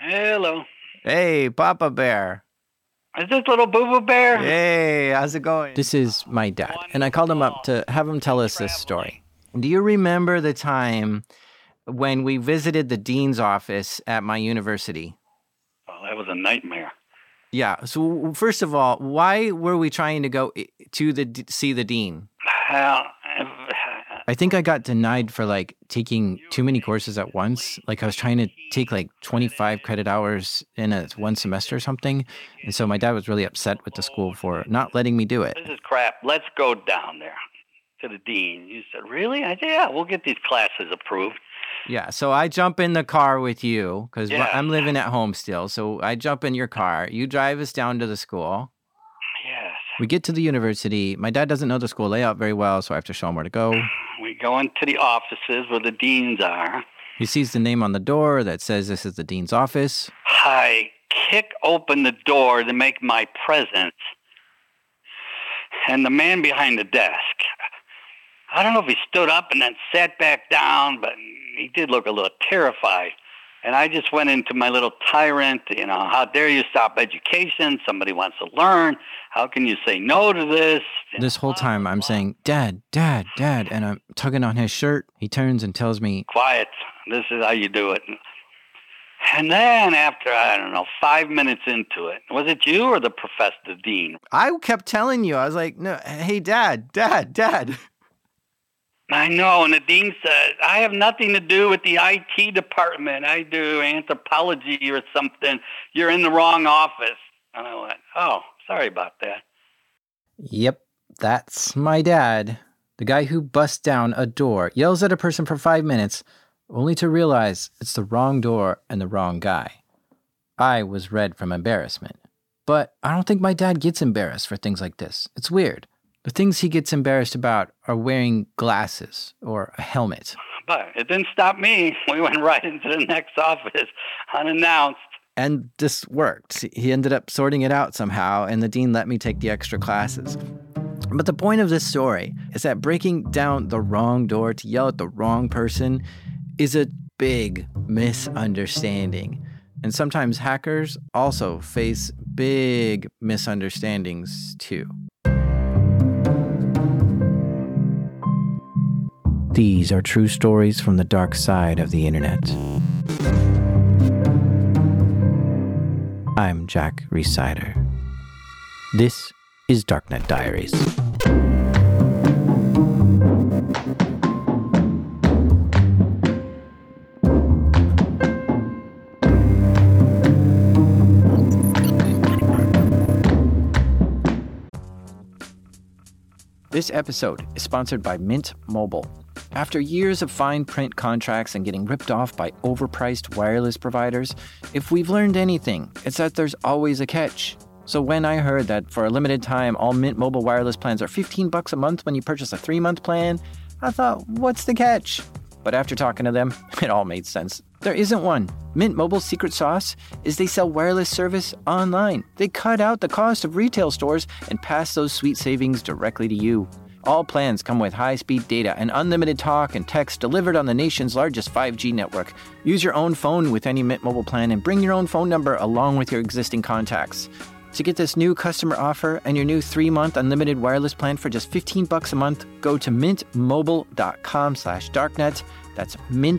Hello. Hey, Papa Bear. Is this little Boo Boo Bear? Hey, how's it going? This is my dad, and I called him up to have him tell us this story. Do you remember the time when we visited the dean's office at my university? Well, that was a nightmare. Yeah, so first of all, why were we trying to go to see the dean? Well, I think I got denied for taking too many courses at once. I was trying to take 25 credit hours in one semester or something. And so my dad was really upset with the school for not letting me do it. This is crap. Let's go down there to the dean. You said, really? I said, yeah, we'll get these classes approved. Yeah, so I jump in the car with you because Yeah. I'm living at home still. So I jump in your car. You drive us down to the school. Yes. We get to the university. My dad doesn't know the school layout very well, so I have to show him where to go. We go into the offices where the deans are. He sees the name on the door that says this is the dean's office. I kick open the door to make my presence. And the man behind the desk, I don't know if he stood up and then sat back down, but he did look a little terrified. And I just went into my little tyrant, how dare you stop education? Somebody wants to learn. How can you say no to this? This whole time I'm saying, Dad, Dad, Dad, and I'm tugging on his shirt. He turns and tells me, quiet, this is how you do it. And then after, 5 minutes into it, was it you or the professor, the dean? I kept telling you, I was like, no, hey, Dad, Dad, Dad. I know, and the dean said, I have nothing to do with the IT department. I do anthropology or something. You're in the wrong office. And I went, oh, sorry about that. Yep, that's my dad. The guy who busts down a door, yells at a person for 5 minutes, only to realize it's the wrong door and the wrong guy. I was red from embarrassment. But I don't think my dad gets embarrassed for things like this. It's weird. The things he gets embarrassed about are wearing glasses or a helmet. But it didn't stop me. We went right into the next office, unannounced. And this worked. He ended up sorting it out somehow, and the dean let me take the extra classes. But the point of this story is that breaking down the wrong door to yell at the wrong person is a big misunderstanding. And sometimes hackers also face big misunderstandings too. These are true stories from the dark side of the internet. I'm Jack Rhysider. This is Darknet Diaries. This episode is sponsored by Mint Mobile. After years of fine print contracts and getting ripped off by overpriced wireless providers, if we've learned anything, it's that there's always a catch. So when I heard that for a limited time, all Mint Mobile wireless plans are $15 a month when you purchase a 3-month plan, I thought, what's the catch? But after talking to them, it all made sense. There isn't one. Mint Mobile's secret sauce is they sell wireless service online. They cut out the cost of retail stores and pass those sweet savings directly to you. All plans come with high-speed data and unlimited talk and text delivered on the nation's largest 5G network. Use your own phone with any Mint Mobile plan and bring your own phone number along with your existing contacts. To get this new customer offer and your new 3-month unlimited wireless plan for just $15 a month, go to mintmobile.com/darknet. That's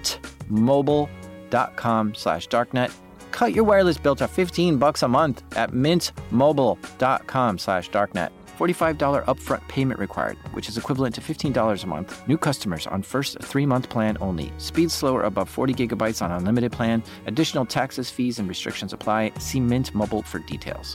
mintmobile.com/darknet. Cut your wireless bill to $15 a month at mintmobile.com/darknet. $45 upfront payment required, which is equivalent to $15 a month. New customers on first 3-month plan only. Speed slower above 40 gigabytes on unlimited plan. Additional taxes, fees, and restrictions apply. See Mint Mobile for details.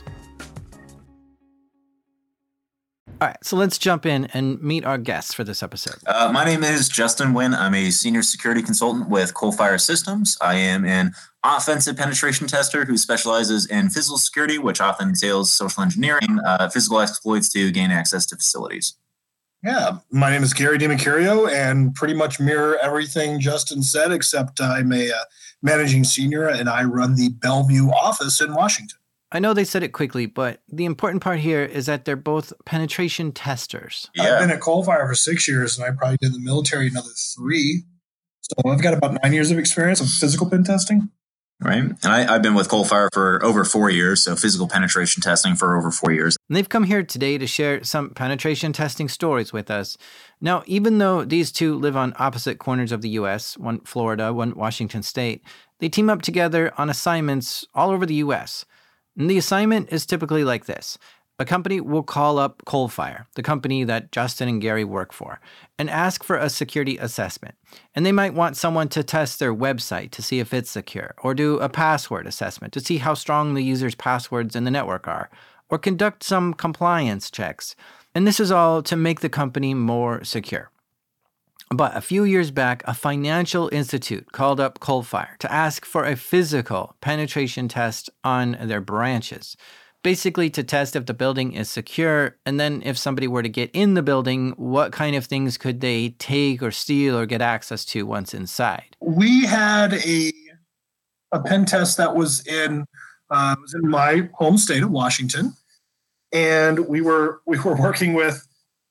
All right, so let's jump in and meet our guests for this episode. My name is Justin Wynn. I'm a senior security consultant with Coalfire Systems. I am an offensive penetration tester who specializes in physical security, which often entails social engineering, physical exploits to gain access to facilities. Yeah, my name is Gary DiMercurio, and pretty much mirror everything Justin said, except I'm a managing senior, and I run the Bellevue office in Washington. I know they said it quickly, but the important part here is that they're both penetration testers. Yeah. I've been at Coalfire for 6 years, and I probably did the military another 3. So I've got about 9 years of experience of physical pen testing. Right. And I've been with Coalfire for over 4 years, so physical penetration testing for over 4 years. And they've come here today to share some penetration testing stories with us. Now, even though these two live on opposite corners of the U.S., one Florida, one Washington State, they team up together on assignments all over the U.S. And the assignment is typically like this. A company will call up Coalfire, the company that Justin and Gary work for, and ask for a security assessment. And they might want someone to test their website to see if it's secure, or do a password assessment to see how strong the user's passwords in the network are, or conduct some compliance checks. And this is all to make the company more secure. But a few years back, a financial institute called up Coalfire to ask for a physical penetration test on their branches. Basically to test if the building is secure, and then if somebody were to get in the building, what kind of things could they take or steal or get access to once inside? We had a pen test that was in my home state of Washington, and we were working with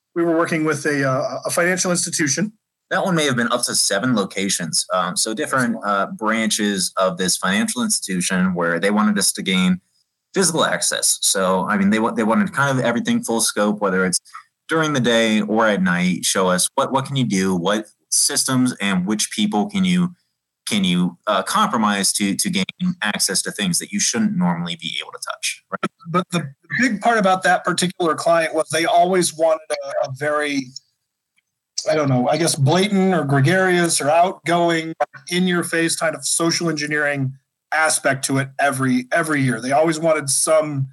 a financial institution. That one may have been up to 7 locations, so different branches of this financial institution where they wanted us to gain physical access. So, I mean, they wanted kind of everything full scope, whether it's during the day or at night. Show us what can you do, what systems and which people can you compromise to gain access to things that you shouldn't normally be able to touch. Right? But the big part about that particular client was they always wanted a very, I don't know, I guess blatant or gregarious or outgoing, in your face kind of social engineering aspect to it every year. They always wanted some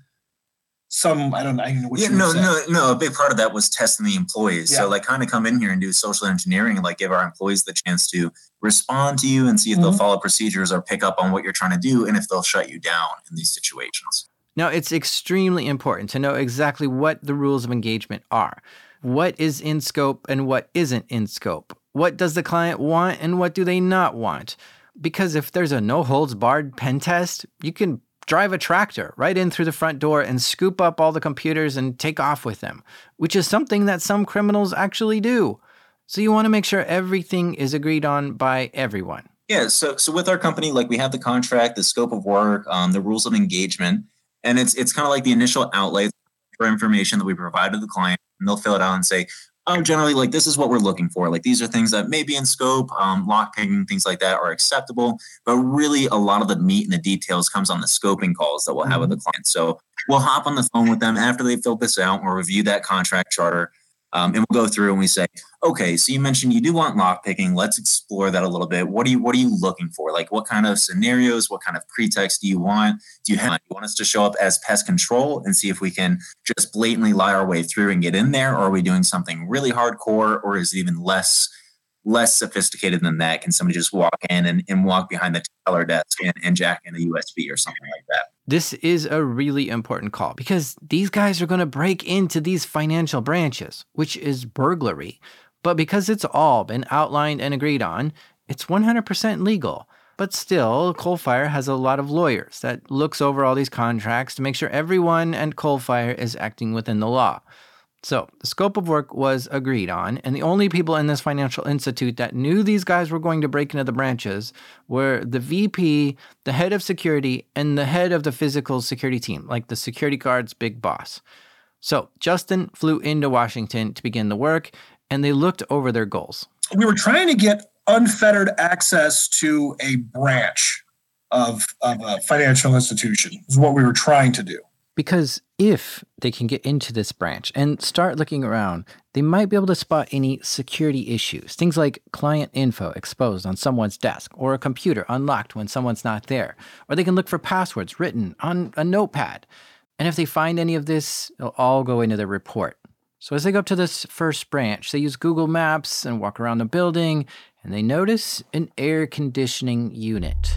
I don't know what you would say. No. A big part of that was testing the employees. Yeah. So like kind of come in here and do social engineering and like give our employees the chance to respond to you and see if they'll follow procedures or pick up on what you're trying to do and if they'll shut you down in these situations. Now, it's extremely important to know exactly what the rules of engagement are. What is in scope and what isn't in scope? What does the client want and what do they not want? Because if there's a no-holds-barred pen test, you can drive a tractor right in through the front door and scoop up all the computers and take off with them, which is something that some criminals actually do. So you want to make sure everything is agreed on by everyone. Yeah, so with our company, like we have the contract, the scope of work, the rules of engagement, and it's kind of like the initial outlay for information that we provide to the client, and they'll fill it out and say, generally, like, this is what we're looking for. Like, these are things that may be in scope, lockpicking, things like that are acceptable. But really, a lot of the meat and the details comes on the scoping calls that we'll have with the client. So we'll hop on the phone with them after they've filled this out. We'll review that contract charter. And we'll go through and we say, okay, so you mentioned you do want lockpicking. Let's explore that a little bit. What are you looking for? Like, what kind of scenarios, what kind of pretext do you want? Do you want us to show up as pest control and see if we can just blatantly lie our way through and get in there? Or are we doing something really hardcore, or is it even less sophisticated than that? Can somebody just walk in and walk behind the teller desk and jack in a USB or something like that? This is a really important call because these guys are going to break into these financial branches, which is burglary. But because it's all been outlined and agreed on, it's 100% legal. But still, Coalfire has a lot of lawyers that looks over all these contracts to make sure everyone at Coalfire is acting within the law. So the scope of work was agreed on, and the only people in this financial institute that knew these guys were going to break into the branches were the VP, the head of security, and the head of the physical security team, like the security guard's big boss. So Justin flew into Washington to begin the work, and they looked over their goals. We were trying to get unfettered access to a branch of a financial institution, is what we were trying to do. Because if they can get into this branch and start looking around, they might be able to spot any security issues. Things like client info exposed on someone's desk, or a computer unlocked when someone's not there. Or they can look for passwords written on a notepad. And if they find any of this, it'll all go into their report. So as they go up to this first branch, they use Google Maps and walk around the building, and they notice an air conditioning unit.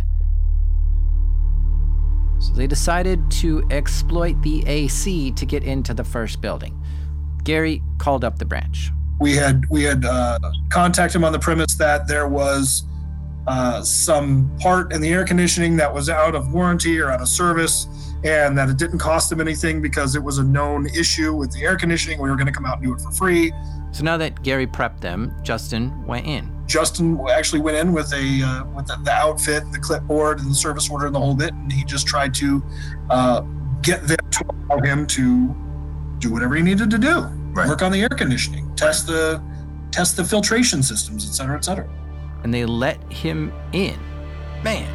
So they decided to exploit the AC to get into the first building. Gary called up the branch. We had contacted him on the premise that there was some part in the air conditioning that was out of warranty or out of service, and that it didn't cost them anything because it was a known issue with the air conditioning. We were going to come out and do it for free. So now that Gary prepped them, Justin went in. Justin actually went in with the outfit, the clipboard, and the service order, and the whole bit, and he just tried to get them to allow him to do whatever he needed to do. Right. Work on the air conditioning, test the filtration systems, et cetera, et cetera. And they let him in. Man.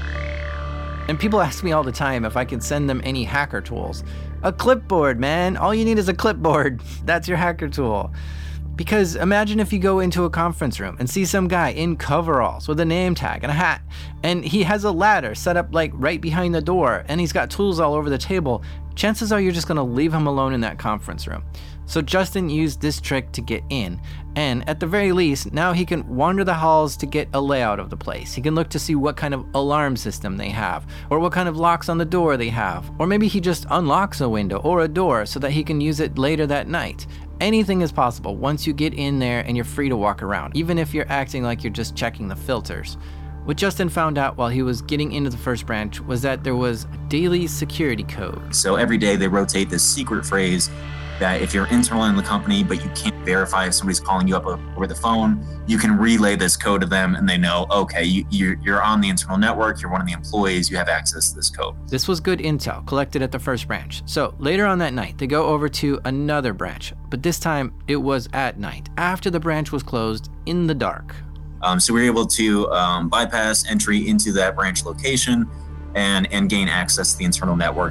And people ask me all the time if I can send them any hacker tools. A clipboard, man. All you need is a clipboard. That's your hacker tool. Because imagine if you go into a conference room and see some guy in coveralls with a name tag and a hat, and he has a ladder set up like right behind the door, and he's got tools all over the table. Chances are you're just gonna leave him alone in that conference room. So Justin used this trick to get in, and at the very least, now he can wander the halls to get a layout of the place. He can look to see what kind of alarm system they have, or what kind of locks on the door they have, or maybe he just unlocks a window or a door so that he can use it later that night. Anything is possible once you get in there and you're free to walk around, even if you're acting like you're just checking the filters. What Justin found out while he was getting into the first branch was that there was a daily security code. So every day they rotate this secret phrase that if you're internal in the company, but you can't verify if somebody's calling you up over the phone, you can relay this code to them and they know, okay, you're on the internal network, you're one of the employees, you have access to this code. This was good intel collected at the first branch. So later on that night, they go over to another branch, but this time it was at night, after the branch was closed in the dark. So we were able to bypass entry into that branch location and gain access to the internal network.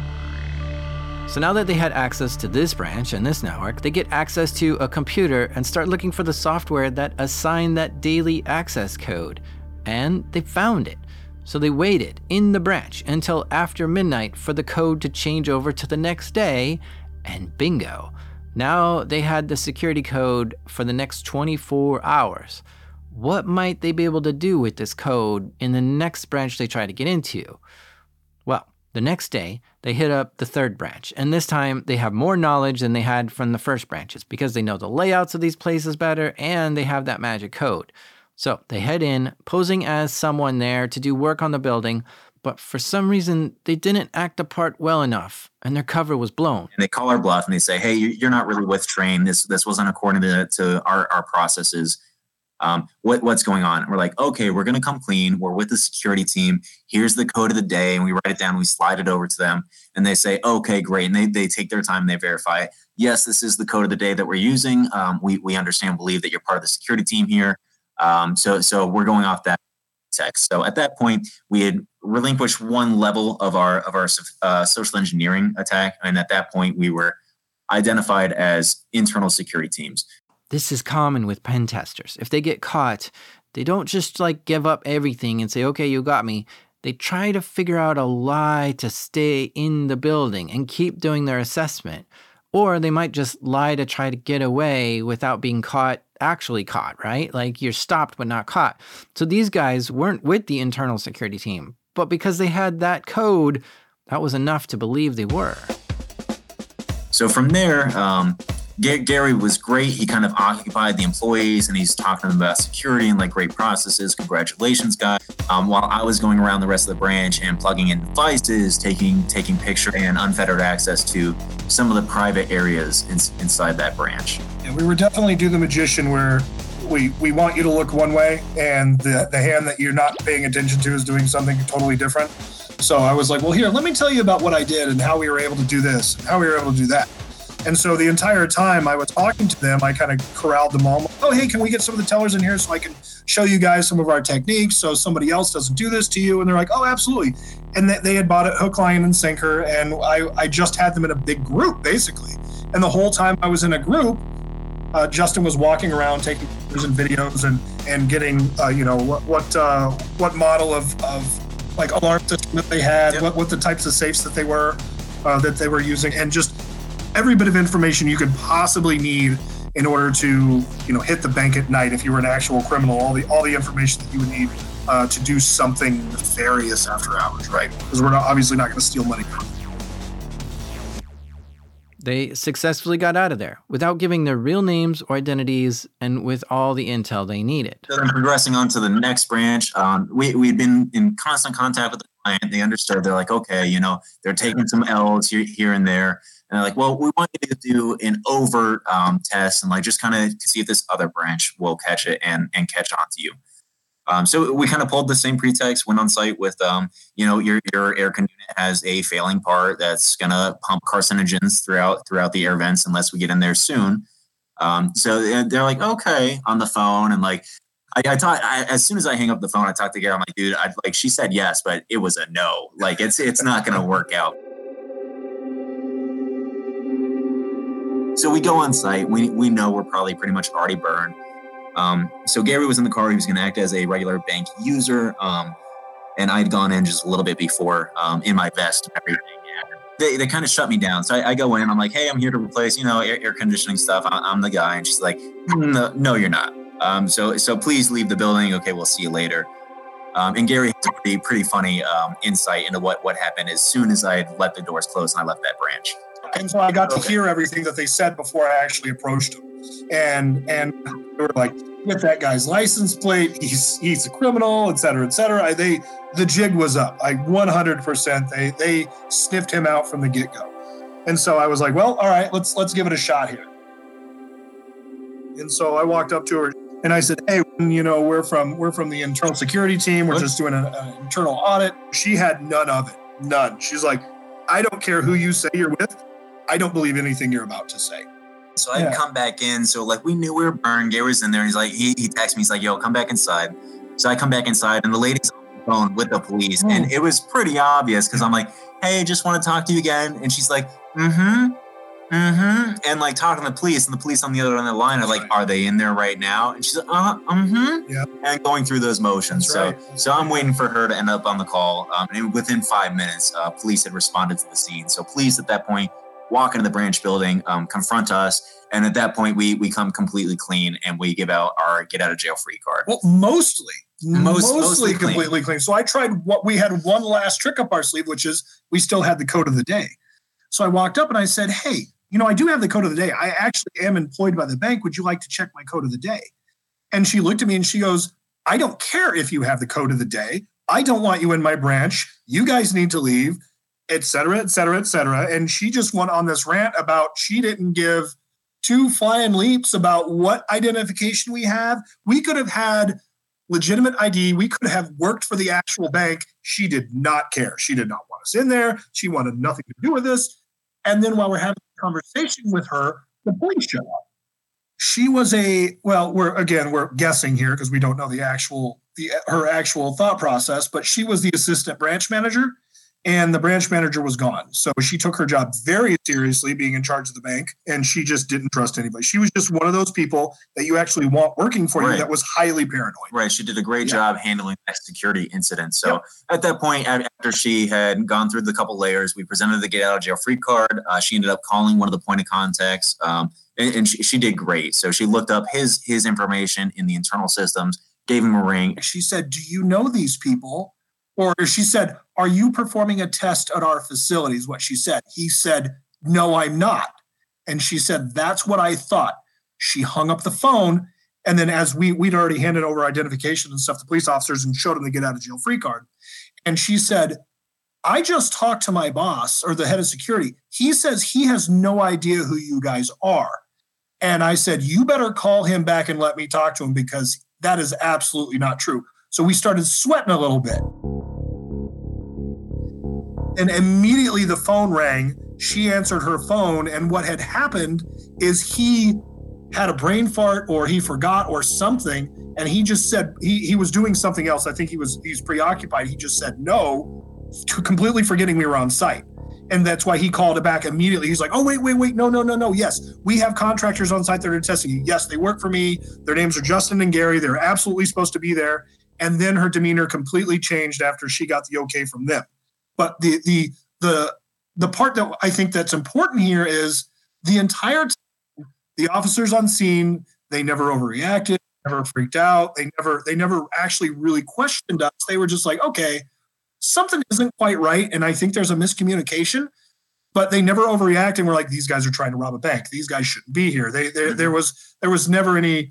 So now that they had access to this branch and this network, they get access to a computer and start looking for the software that assigned that daily access code. And they found it. So they waited in the branch until after midnight for the code to change over to the next day, and bingo. Now they had the security code for the next 24 hours. What might they be able to do with this code in the next branch they try to get into? Well, the next day, they hit up the third branch, and this time they have more knowledge than they had from the first branches because they know the layouts of these places better and they have that magic code. So they head in, posing as someone there to do work on the building, but for some reason they didn't act the part well enough and their cover was blown. And they call our bluff and they say, hey, you're not really with Train. This wasn't according to our processes. What's going on? And we're like, okay, we're going to come clean. We're with the security team. Here's the code of the day. And we write it down. We slide it over to them and they say, okay, great. And they take their time and they verify it. Yes, this is the code of the day that we're using. We understand, believe that you're part of the security team here. So we're going off that text. So at that point, we had relinquished one level of our social engineering attack. And at that point, we were identified as internal security teams. This is common with pen testers. If they get caught, they don't just give up everything and say, okay, you got me. They try to figure out a lie to stay in the building and keep doing their assessment. Or they might just lie to try to get away without being actually caught, right? Like you're stopped but not caught. So these guys weren't with the internal security team, but because they had that code, that was enough to believe they were. So from there, Gary was great. He kind of occupied the employees and he's talking to them about security and great processes. Congratulations, guys. While I was going around the rest of the branch and plugging in devices, taking pictures and unfettered access to some of the private areas inside that branch. Yeah, we were definitely do the magician where we want you to look one way and the hand that you're not paying attention to is doing something totally different. So I was like, well, here, let me tell you about what I did and how we were able to do this and how we were able to do that. And so the entire time I was talking to them, I kind of corralled them all. Oh, hey, can we get some of the tellers in here so I can show you guys some of our techniques so somebody else doesn't do this to you? And they're like, oh, absolutely. And they had bought it hook, line, and sinker. And I just had them in a big group, basically. And the whole time I was in a group, Justin was walking around taking pictures and videos and getting, what model of alarm system that they had, yep. what the types of safes that they were using, and just every bit of information you could possibly need in order to, hit the bank at night if you were an actual criminal, all the information that you would need to do something nefarious after hours, right? Because we're obviously not going to steal money from you. They successfully got out of there without giving their real names or identities and with all the intel they needed. So then progressing on to the next branch, we'd been in constant contact with the client. They understood. They're like, okay, they're taking some L's here and there. And they're like, well, we want you to do an overt test and just kind of see if this other branch will catch it and catch on to you. So we kind of pulled the same pretext, went on site with, your air con unit has a failing part that's going to pump carcinogens throughout the air vents unless we get in there soon. So they're like, okay, on the phone. And as soon as I hang up the phone, I talked to Gary. I'm like, dude, she said yes, but it was a no. It's not going to work out. So we go on site. We know we're probably pretty much already burned. So Gary was in the car. He was going to act as a regular bank user. And I'd gone in just a little bit before in my vest and everything. They kind of shut me down. So I go in. I'm like, hey, I'm here to replace, air conditioning stuff. I'm the guy. And she's like, no, you're not. So please leave the building. Okay, we'll see you later. And Gary has a pretty funny insight into what happened as soon as I had let the doors close and I left that branch. And so I got to hear everything that they said before I actually approached them. And they were like, get that guy's license plate. He's a criminal, et cetera, et cetera. The jig was up. 100%. They sniffed him out from the get-go. And so I was like, well, all right, let's give it a shot here. And so I walked up to her and I said, hey, we're from the internal security team. We're just doing an internal audit. She had none of it. None. She's like, I don't care who you say you're with. I don't believe anything you're about to say. So I come back in. So we knew we were burned. Gary was in there. He's like, he texted me. He's like, yo, come back inside. So I come back inside and the lady's on the phone with the police. And it was pretty obvious because I'm like, hey, just want to talk to you again. And she's like, and talking to the police, and the police on the other end of the line are like, are they in there right now? And she's like, yeah, and going through those motions. So I'm waiting for her to end up on the call. And within 5 minutes, police had responded to the scene. So police at that point walk into the branch building, confront us, and at that point we come completely clean and we give out our get out of jail free card. Well, mostly completely clean. So I tried we had one last trick up our sleeve, which is we still had the code of the day. So I walked up and I said, hey, I do have the code of the day. I actually am employed by the bank. Would you like to check my code of the day? And she looked at me and she goes, I don't care if you have the code of the day. I don't want you in my branch. You guys need to leave, et cetera, et cetera, et cetera. And she just went on this rant about she didn't give two flying leaps about what identification we have. We could have had legitimate ID. We could have worked for the actual bank. She did not care. She did not want us in there. She wanted nothing to do with this. And then while we're having a conversation with her, the police show up. She was we're guessing here because we don't know her actual thought process, but she was the assistant branch manager. And the branch manager was gone. So she took her job very seriously, being in charge of the bank, and she just didn't trust anybody. She was just one of those people that you actually want working for you that was highly paranoid. Right. She did a great job handling that security incident. So at that point, after she had gone through the couple layers, we presented the get out of jail free card. She ended up calling one of the point of contacts, and she did great. So she looked up his information in the internal systems, gave him a ring. She said, do you know these people? Or she said, are you performing a test at our facilities? What she said. He said, no, I'm not. And she said, that's what I thought. She hung up the phone. And then as we'd already handed over identification and stuff to police officers and showed them the get out of jail free card. And she said, I just talked to my boss or the head of security. He says he has no idea who you guys are. And I said, you better call him back and let me talk to him because that is absolutely not true. So we started sweating a little bit. And immediately the phone rang. She answered her phone. And what had happened is he had a brain fart or he forgot or something. And he just said he was doing something else. I think he's preoccupied. He just said no, completely forgetting we were on site. And that's why he called it back immediately. He's like, oh, wait. No. Yes, we have contractors on site that are testing you. Yes, they work for me. Their names are Justin and Gary. They're absolutely supposed to be there. And then her demeanor completely changed after she got the okay from them. But the part that I think that's important here is the entire time, the officers on scene, they never overreacted, never freaked out. They never actually really questioned us. They were just like, okay, something isn't quite right. And I think there's a miscommunication, but they never overreacted. And we're like, these guys are trying to rob a bank. These guys shouldn't be here. There was never any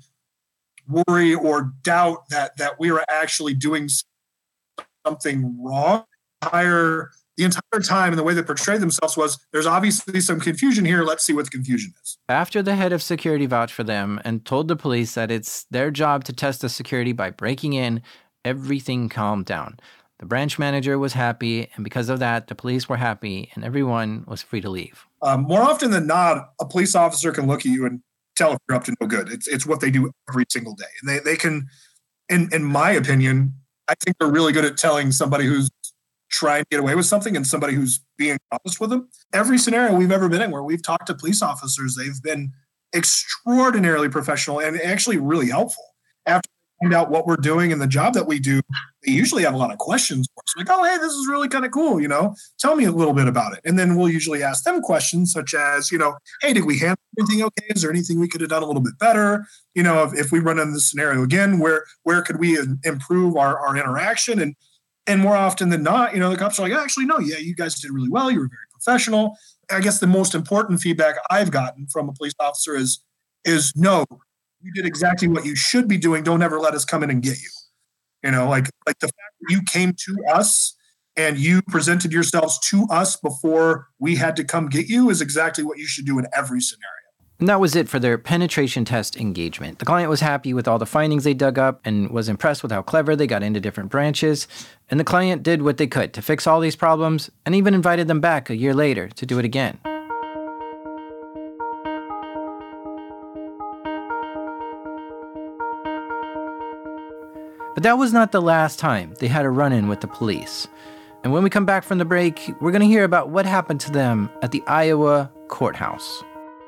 worry or doubt that we were actually doing something wrong. the entire time, and the way they portrayed themselves was, there's obviously some confusion here. Let's see what the confusion is. After the head of security vouched for them and told the police that it's their job to test the security by breaking in, everything calmed down. The branch manager was happy, and because of that, the police were happy, and everyone was free to leave. More often than not, a police officer can look at you and tell if you're up to no good. It's what they do every single day. And they can, in my opinion, I think they're really good at telling somebody who's trying to get away with something and somebody who's being honest with them. Every scenario we've ever been in where we've talked to police officers, they've been extraordinarily professional and actually really helpful. After they find out what we're doing and the job that we do, they usually have a lot of questions for us. Like, oh, hey, this is really kind of cool, tell me a little bit about it. And then we'll usually ask them questions such as, hey, did we handle everything okay? Is there anything we could have done a little bit better? If we run into this scenario again, where could we improve our interaction? And more often than not, the cops are like, actually, no, yeah, you guys did really well. You were very professional. I guess the most important feedback I've gotten from a police officer is no, you did exactly what you should be doing. Don't ever let us come in and get you. Like the fact that you came to us and you presented yourselves to us before we had to come get you is exactly what you should do in every scenario. And that was it for their penetration test engagement. The client was happy with all the findings they dug up and was impressed with how clever they got into different branches. And the client did what they could to fix all these problems and even invited them back a year later to do it again. But that was not the last time they had a run-in with the police. And when we come back from the break, we're going to hear about what happened to them at the Iowa courthouse.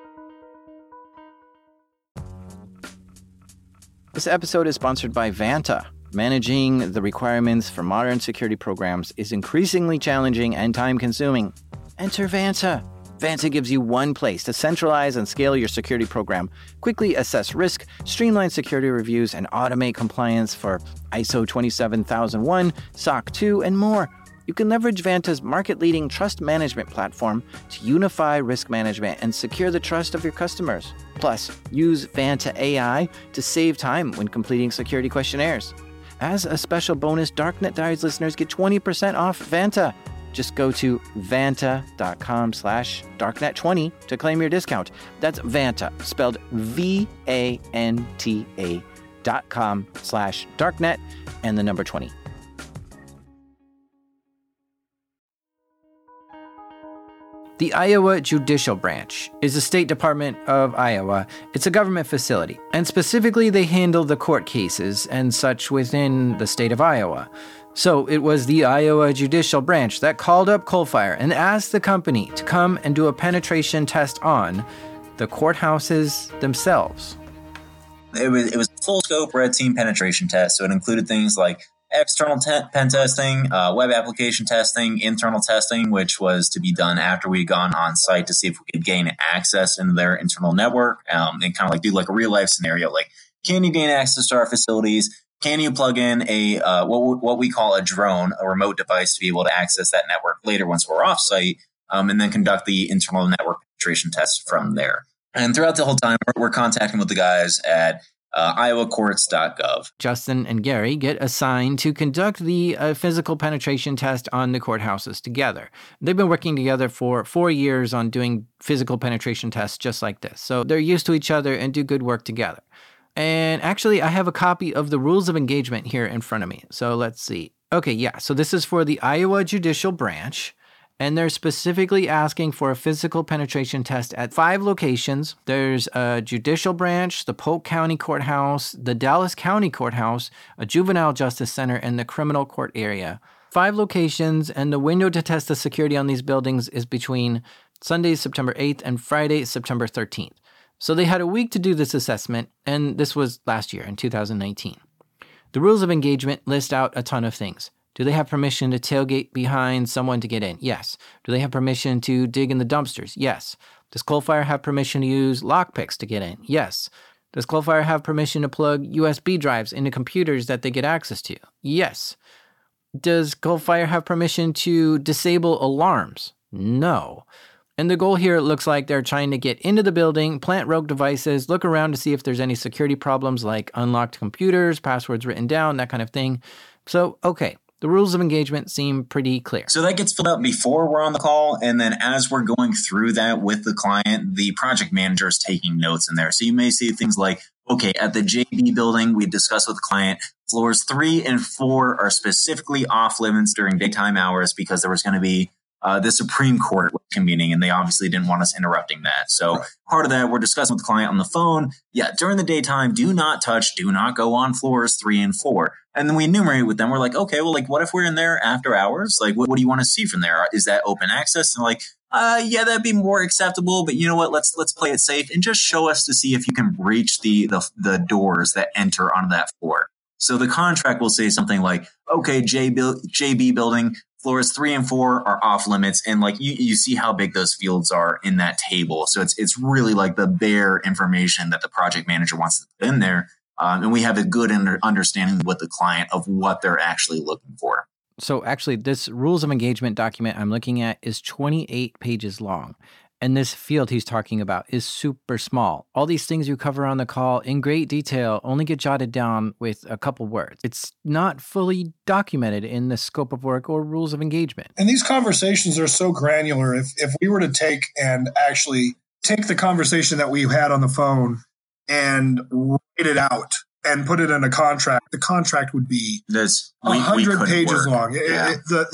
This episode is sponsored by Vanta. Managing the requirements for modern security programs is increasingly challenging and time-consuming. Enter Vanta. Vanta gives you one place to centralize and scale your security program, quickly assess risk, streamline security reviews, and automate compliance for ISO 27001, SOC 2, and more. You can leverage Vanta's market-leading trust management platform to unify risk management and secure the trust of your customers. Plus, use Vanta AI to save time when completing security questionnaires. As a special bonus, Darknet Diaries listeners get 20% off Vanta. Just go to vanta.com/darknet20 to claim your discount. That's Vanta, spelled VANTA.com/darknet and the number 20. The Iowa Judicial Branch is the State Department of Iowa. It's a government facility, and specifically they handle the court cases and such within the state of Iowa. So it was the Iowa Judicial Branch that called up Coalfire and asked the company to come and do a penetration test on the courthouses themselves. It was a full scope red team penetration test, so it included things like external pen testing, web application testing, internal testing, which was to be done after we'd gone on site to see if we could gain access into their internal network, and kind of like do like a real life scenario. Like, can you gain access to our facilities? Can you plug in a what we call a drone, a remote device, to be able to access that network later once we're off site, and then conduct the internal network penetration test from there. And throughout the whole time, we're contacting with the guys at iowacourts.gov. Justin and Gary get assigned to conduct the physical penetration test on the courthouses together. They've been working together for 4 years on doing physical penetration tests just like this. So they're used to each other and do good work together. And actually, I have a copy of the rules of engagement here in front of me. So let's see. Okay, yeah. So this is for the Iowa Judicial Branch. And they're specifically asking for a physical penetration test at 5 locations. There's a judicial branch, the Polk County Courthouse, the Dallas County Courthouse, a juvenile justice center, and the criminal court area. 5 locations, and the window to test the security on these buildings is between Sunday, September 8th and Friday, September 13th. So they had a week to do this assessment, and this was last year in 2019. The rules of engagement list out a ton of things. Do they have permission to tailgate behind someone to get in? Yes. Do they have permission to dig in the dumpsters? Yes. Does Coalfire have permission to use lockpicks to get in? Yes. Does Coalfire have permission to plug USB drives into computers that they get access to? Yes. Does Coalfire have permission to disable alarms? No. And the goal here looks like they're trying to get into the building, plant rogue devices, look around to see if there's any security problems like unlocked computers, passwords written down, that kind of thing. So, okay. The rules of engagement seem pretty clear. So that gets filled out before we're on the call. And then as we're going through that with the client, the project manager is taking notes in there. So you may see things like, okay, at the JB building, we discussed with the client, floors 3 and 4 are specifically off limits during daytime hours because there was going to be the Supreme Court convening, and they obviously didn't want us interrupting that. So part of that, we're discussing with the client on the phone. Yeah, during the daytime, do not go on floors 3 and 4. And then we enumerate with them. We're like, okay, well, like, what if we're in there after hours? Like, what do you want to see from there? Is that open access? And like, yeah, that'd be more acceptable. But you know what? Let's play it safe and just show us to see if you can breach the doors that enter onto that floor. So the contract will say something like, okay, JB building, floors 3 and 4 are off limits. And like you see how big those fields are in that table. So it's really like the bare information that the project manager wants to put in there. And we have a good understanding with the client of what they're actually looking for. So actually, this rules of engagement document I'm looking at is 28 pages long. And this field he's talking about is super small. All these things you cover on the call in great detail only get jotted down with a couple words. It's not fully documented in the scope of work or rules of engagement. And these conversations are so granular. If we were to take and actually take the conversation that we had on the phone and write it out and put it in a contract, the contract would be 100 pages long. Yeah.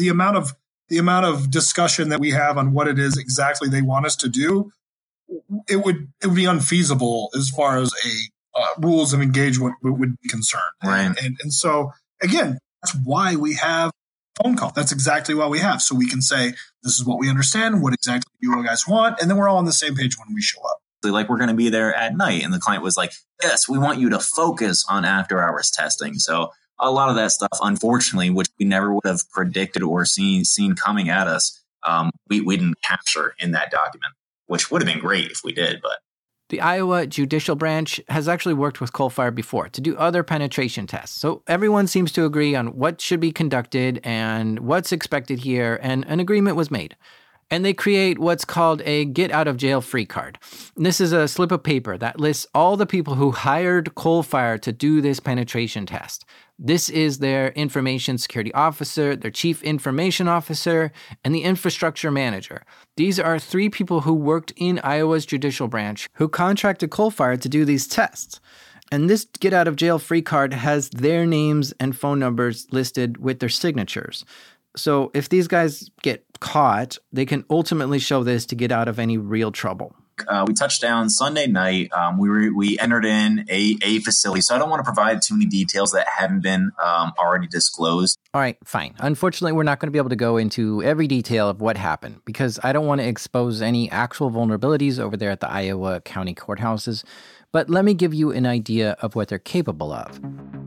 The amount of discussion that we have on what it is exactly they want us to do, it would be unfeasible as far as a rules of engagement would be concerned. Right. And so, again, that's why we have phone call. That's exactly why we have. So we can say, this is what we understand, what exactly you guys want, and then we're all on the same page when we show up. Like, we're going to be there at night. And the client was like, yes, we want you to focus on after hours testing. So a lot of that stuff, unfortunately, which we never would have predicted or seen coming at us, we didn't capture in that document, which would have been great if we did. But the Iowa Judicial Branch has actually worked with Coalfire before to do other penetration tests. So everyone seems to agree on what should be conducted and what's expected here, and an agreement was made. And they create what's called a get-out-of-jail-free card. And this is a slip of paper that lists all the people who hired Coalfire to do this penetration test. This is their information security officer, their chief information officer, and the infrastructure manager. These are 3 people who worked in Iowa's judicial branch who contracted Coalfire to do these tests. And this get-out-of-jail-free card has their names and phone numbers listed with their signatures. So if these guys get caught, they can ultimately show this to get out of any real trouble. We touched down Sunday night. We entered in a facility. So I don't want to provide too many details that haven't been already disclosed. All right, fine. Unfortunately, we're not going to be able to go into every detail of what happened because I don't want to expose any actual vulnerabilities over there at the Iowa County courthouses. But let me give you an idea of what they're capable of.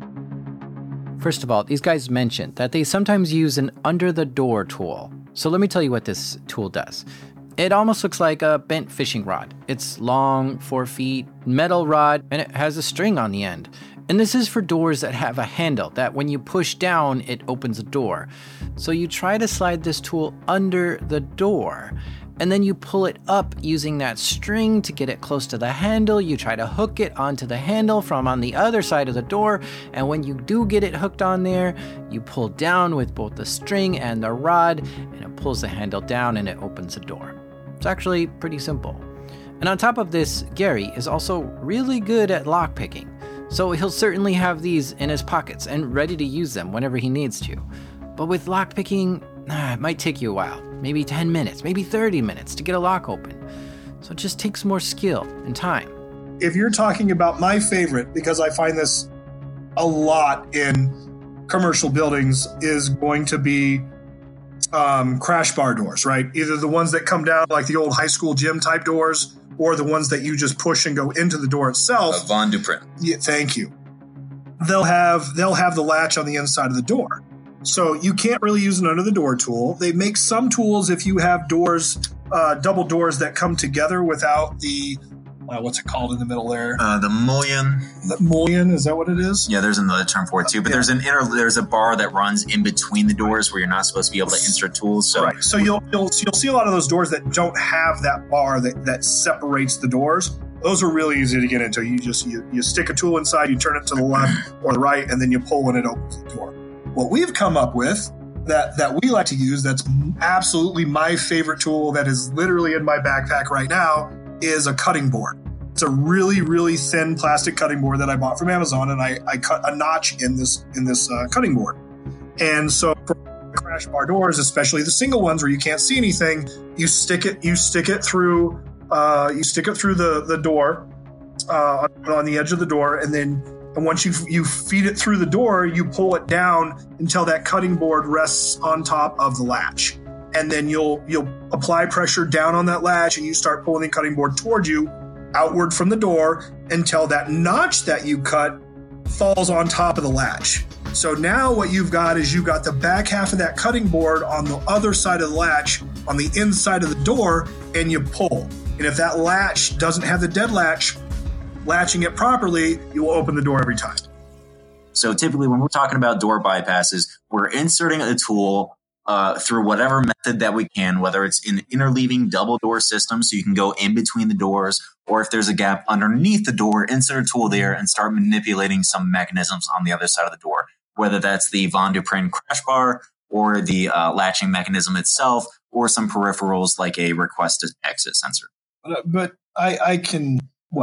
First of all, these guys mentioned that they sometimes use an under-the-door tool. So let me tell you what this tool does. It almost looks like a bent fishing rod. It's long, 4 feet, metal rod, and it has a string on the end. And this is for doors that have a handle that when you push down, it opens a door. So you try to slide this tool under the door, and then you pull it up using that string to get it close to the handle. You try to hook it onto the handle from on the other side of the door, and when you do get it hooked on there, you pull down with both the string and the rod, and it pulls the handle down and it opens the door. It's actually pretty simple. And on top of this, Gary is also really good at lockpicking, so he'll certainly have these in his pockets and ready to use them whenever he needs to. But with lockpicking, it might take you a while. Maybe 10 minutes, maybe 30 minutes to get a lock open. So it just takes more skill and time. If you're talking about my favorite, because I find this a lot in commercial buildings, is going to be crash bar doors, right? Either the ones that come down like the old high school gym type doors, or the ones that you just push and go into the door itself. Von Duprin. Yeah, thank you. They'll have the latch on the inside of the door. So you can't really use an under the door tool. They make some tools if you have doors, double doors that come together without the, what's it called in the middle there? The mullion. The mullion, is that what it is? Yeah, there's another term for it too. But there's a bar that runs in between the doors where you're not supposed to be able to insert tools. So right. So you'll see a lot of those doors that don't have that bar that separates the doors. Those are really easy to get into. You stick a tool inside, you turn it to the left or the right, and then you pull when it opens the door. What we've come up with that we like to use, that's absolutely my favorite tool, that is literally in my backpack right now, is a cutting board. It's a really, really thin plastic cutting board that I bought from Amazon, and I cut a notch in this cutting board. And so for crash bar doors, especially the single ones where you can't see anything, you stick it through the door on the edge of the door, and once you feed it through the door, you pull it down until that cutting board rests on top of the latch. And then you'll apply pressure down on that latch, and you start pulling the cutting board towards you, outward from the door, until that notch that you cut falls on top of the latch. So now what you've got is you've got the back half of that cutting board on the other side of the latch, on the inside of the door, and you pull. And if that latch doesn't have the dead latch, latching it properly, you will open the door every time. So typically when we're talking about door bypasses, we're inserting a tool through whatever method that we can, whether it's an interleaving double door system so you can go in between the doors, or if there's a gap underneath the door, insert a tool there and start manipulating some mechanisms on the other side of the door, whether that's the Von Duprin crash bar or the latching mechanism itself, or some peripherals like a request to exit sensor. But I can,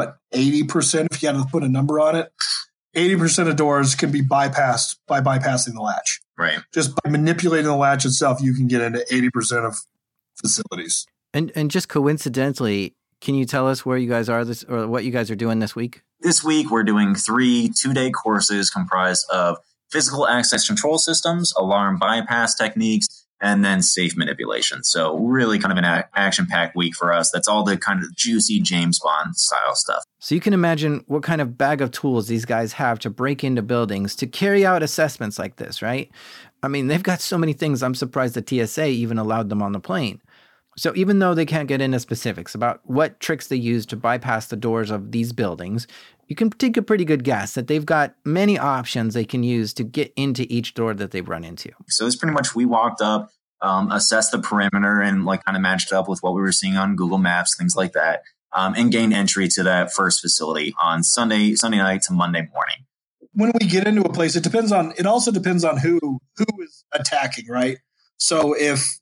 80%, if you had to put a number on it, 80% of doors can be bypassed by bypassing the latch. Right. Just by manipulating the latch itself, you can get into 80% of facilities. And just coincidentally, can you tell us where you guys are or what you guys are doing this week? This week, we're doing 3 two-day courses comprised of physical access control systems, alarm bypass techniques, and then safe manipulation. So really kind of an action-packed week for us. That's all the kind of juicy James Bond style stuff. So you can imagine what kind of bag of tools these guys have to break into buildings to carry out assessments like this, right? I mean, they've got so many things. I'm surprised the TSA even allowed them on the plane. So even though they can't get into specifics about what tricks they use to bypass the doors of these buildings, you can take a pretty good guess that they've got many options they can use to get into each door that they run into. So it's pretty much, we walked up, assessed the perimeter and kind of matched up with what we were seeing on Google Maps, things like that, and gained entry to that first facility on Sunday night to Monday morning. When we get into a place, it also depends on who is attacking, right? So if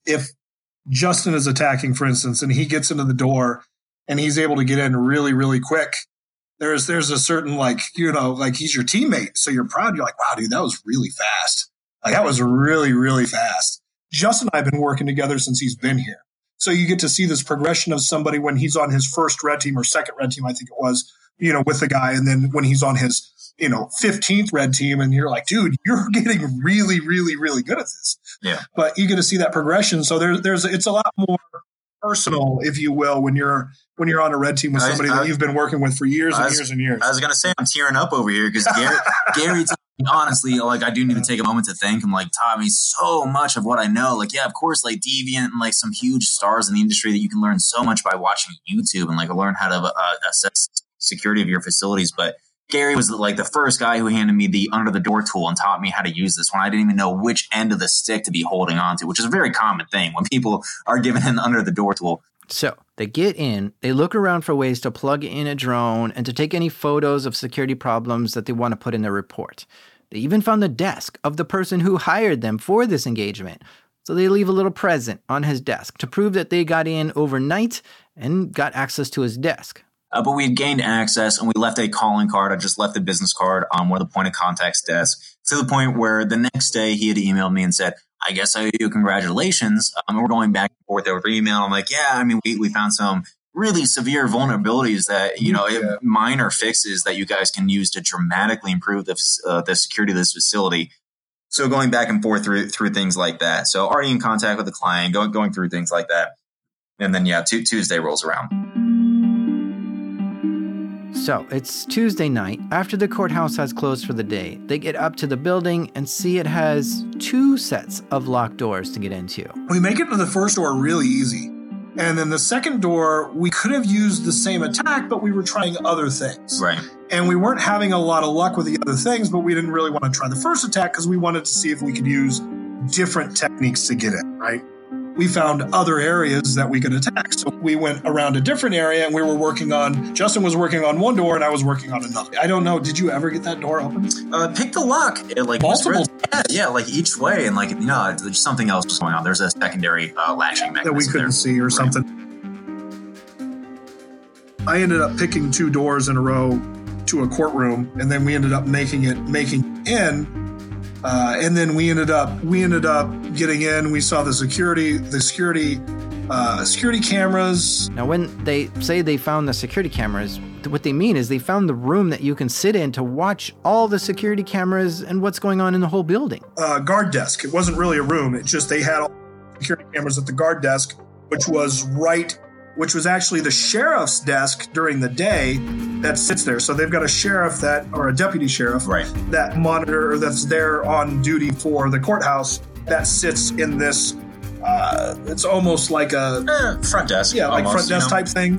Justin is attacking, for instance, and he gets into the door and he's able to get in really, really quick, there's a certain he's your teammate. So you're proud. You're like, wow, dude, that was really fast. That was really, really fast. Justin and I have been working together since he's been here. So you get to see this progression of somebody when he's on his first red team or second red team, I think it was, with the guy. And then when he's on his, 15th red team, and you're like, dude, you're getting really, really, really good at this. Yeah. But you get to see that progression. So it's a lot more personal, if you will, when you're on a red team with somebody that you've been working with for years and years and years. I was going to say, I'm tearing up over here because Gary honestly, I do need to take a moment to thank him. Taught me so much of what I know. Of course, Deviant and some huge stars in the industry that you can learn so much by watching YouTube and learn how to assess security of your facilities. But Gary was the first guy who handed me the under the door tool and taught me how to use this when I didn't even know which end of the stick to be holding on to, which is a very common thing when people are given an under the door tool. So they get in, they look around for ways to plug in a drone and to take any photos of security problems that they want to put in their report. They even found the desk of the person who hired them for this engagement. So they leave a little present on his desk to prove that they got in overnight and got access to his desk. But we had gained access and we left a calling card. I just left a business card on one of the point of contact's desk, to the point where the next day he had emailed me and said, I guess I owe you congratulations. And we're going back and forth over email. I'm like, yeah, we found some really severe vulnerabilities that, minor fixes that you guys can use to dramatically improve the security of this facility. So going back and forth through things like that. So already in contact with the client, going through things like that. And then, Tuesday rolls around. So it's Tuesday night. After the courthouse has closed for the day, they get up to the building and see it has 2 sets of locked doors to get into. We make it to the first door really easy. And then the second door, we could have used the same attack, but we were trying other things. Right. And we weren't having a lot of luck with the other things, but we didn't really want to try the first attack because we wanted to see if we could use different techniques to get in, right? we found other areas that we could attack. So we went around a different area and Justin was working on one door and I was working on another. I don't know. Did you ever get that door open? Pick the lock. Multiple. Yeah, like each way. And there's something else was going on. There's a secondary latching mechanism that we couldn't see or something. I ended up picking 2 doors in a row to a courtroom, and then we ended up making in. And then we ended up getting in. We saw the security cameras. Now, when they say they found the security cameras, what they mean is they found the room that you can sit in to watch all the security cameras and what's going on in the whole building. Guard desk. It wasn't really a room. It just they had all the security cameras at the guard desk, which was actually the sheriff's desk during the day that sits there. So they've got a sheriff or a deputy sheriff that monitor or that's there on duty for the courthouse that sits in this. It's almost like a front desk. Yeah, like almost, front desk type thing.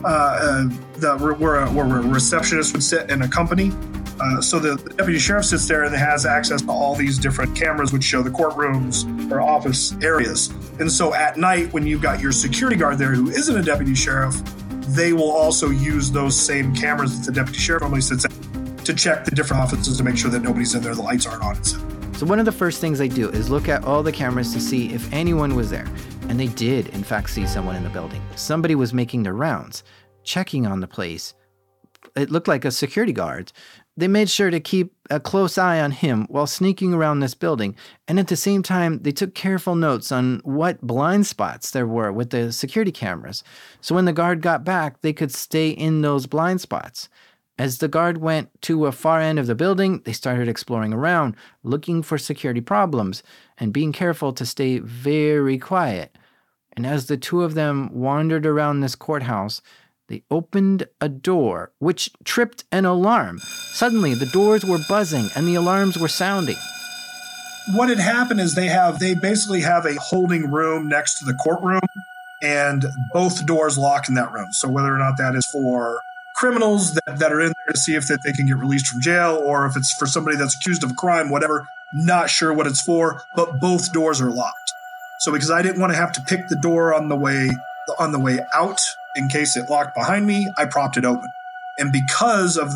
Where a receptionist would sit in a company. So the deputy sheriff sits there and has access to all these different cameras which show the courtrooms or office areas. And so at night, when you've got your security guard there who isn't a deputy sheriff, they will also use those same cameras that the deputy sheriff normally sits at to check the different offices to make sure that nobody's in there, the lights aren't on, etc. So one of the first things they do is look at all the cameras to see if anyone was there. And they did, in fact, see someone in the building. Somebody was making their rounds, checking on the place. It looked like a security guard. They made sure to keep a close eye on him while sneaking around this building. And at the same time, they took careful notes on what blind spots there were with the security cameras. So when the guard got back, they could stay in those blind spots. As the guard went to a far end of the building, they started exploring around, looking for security problems and being careful to stay very quiet. And as the 2 of them wandered around this courthouse, they opened a door, which tripped an alarm. Suddenly, the doors were buzzing and the alarms were sounding. What had happened is they basically have a holding room next to the courtroom, and both doors lock in that room. So whether or not that is for criminals that are in there to see if that they can get released from jail, or if it's for somebody that's accused of a crime, whatever, not sure what it's for, but both doors are locked. So because I didn't want to have to pick the door on the way out, in case it locked behind me, I propped it open. And because of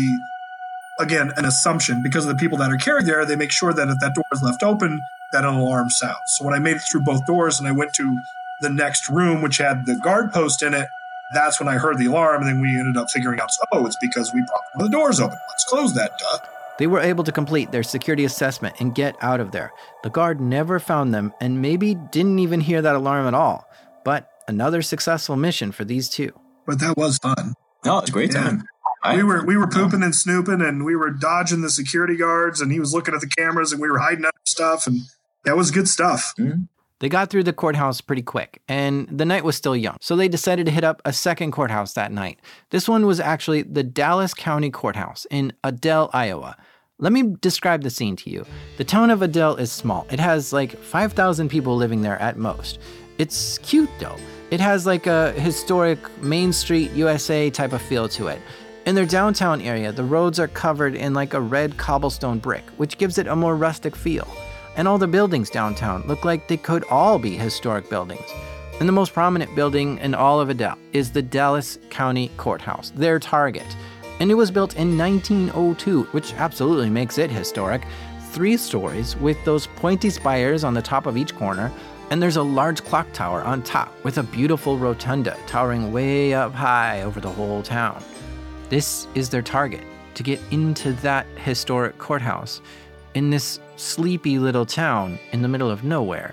again, an assumption, because of the people that are carried there, they make sure that if that door is left open, that an alarm sounds. So when I made it through both doors and I went to the next room, which had the guard post in it, that's when I heard the alarm. And then we ended up figuring out, it's because we propped one of the doors open. Let's close that, duh. They were able to complete their security assessment and get out of there. The guard never found them and maybe didn't even hear that alarm at all. But another successful mission for these 2. But that was fun. No, it's a great time. We were pooping and snooping, and we were dodging the security guards, and he was looking at the cameras, and we were hiding under stuff, and that was good stuff. Mm-hmm. They got through the courthouse pretty quick, and the night was still young, so they decided to hit up a second courthouse that night. This one was actually the Dallas County Courthouse in Adel, Iowa. Let me describe the scene to you. The town of Adel is small. It has like 5,000 people living there at most. It's cute though. It has like a historic Main Street USA type of feel to it. In their downtown area, the roads are covered in like a red cobblestone brick, which gives it a more rustic feel. And all the buildings downtown look like they could all be historic buildings. And the most prominent building in all of Adel is the Dallas County Courthouse, their target. And it was built in 1902, which absolutely makes it historic. 3 stories with those pointy spires on the top of each corner. And there's a large clock tower on top with a beautiful rotunda towering way up high over the whole town. This is their target, to get into that historic courthouse in this sleepy little town in the middle of nowhere.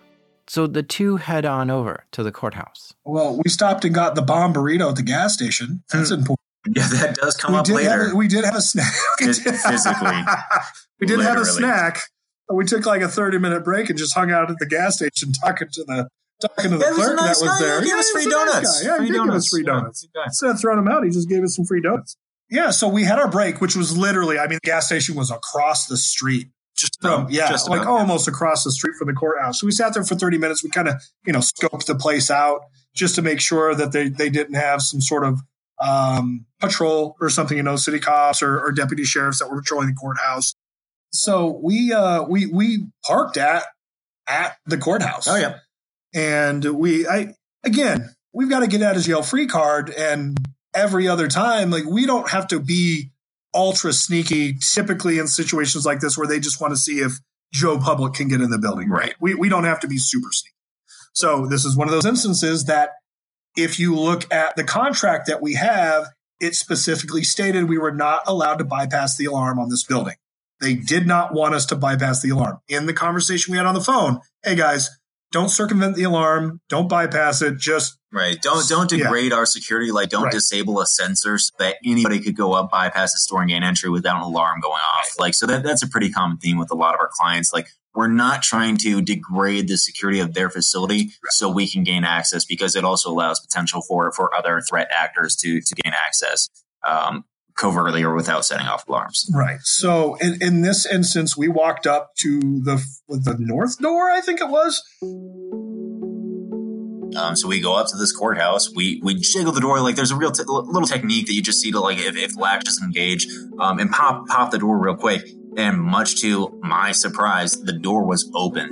So the 2 head on over to the courthouse. Well, we stopped and got the bomb burrito at the gas station. That's important. Yeah, that does come up later. We did have a snack. Physically. We did have a snack. We took like a 30-minute break and just hung out at the gas station talking to the clerk that was there. He gave us free donuts. Yeah, he did give us free donuts. Instead of throwing them out, he just gave us some free donuts. Yeah, so we had our break, which was literally, the gas station was across the street. Almost across the street from the courthouse. So we sat there for 30 minutes. We kind of, scoped the place out just to make sure that they didn't have some sort of patrol or something, city cops or deputy sheriffs that were patrolling the courthouse. So we parked at the courthouse. Oh, yeah. And we've got to get out of jail free card. And every other time, like, we don't have to be ultra sneaky, typically in situations like this where they just want to see if Joe Public can get in the building. Right. We don't have to be super sneaky. So this is one of those instances that if you look at the contract that we have, it specifically stated we were not allowed to bypass the alarm on this building. They did not want us to bypass the alarm. In the conversation we had on the phone, hey guys, don't circumvent the alarm. Don't bypass it. Just Don't degrade our security. Like, don't disable a sensor so that anybody could go up, bypass the store, and gain entry without an alarm going off. Like, so that's a pretty common theme with a lot of our clients. Like, we're not trying to degrade the security of their facility so we can gain access, because it also allows potential for other threat actors to gain access covertly or without setting off alarms. Right. So in this instance, we walked up to the north door, I think it was. So we go up to this courthouse. We jiggle the door. Like, there's a real little technique that you just see to, like, if latch doesn't engage, and pop the door real quick. And much to my surprise, the door was open.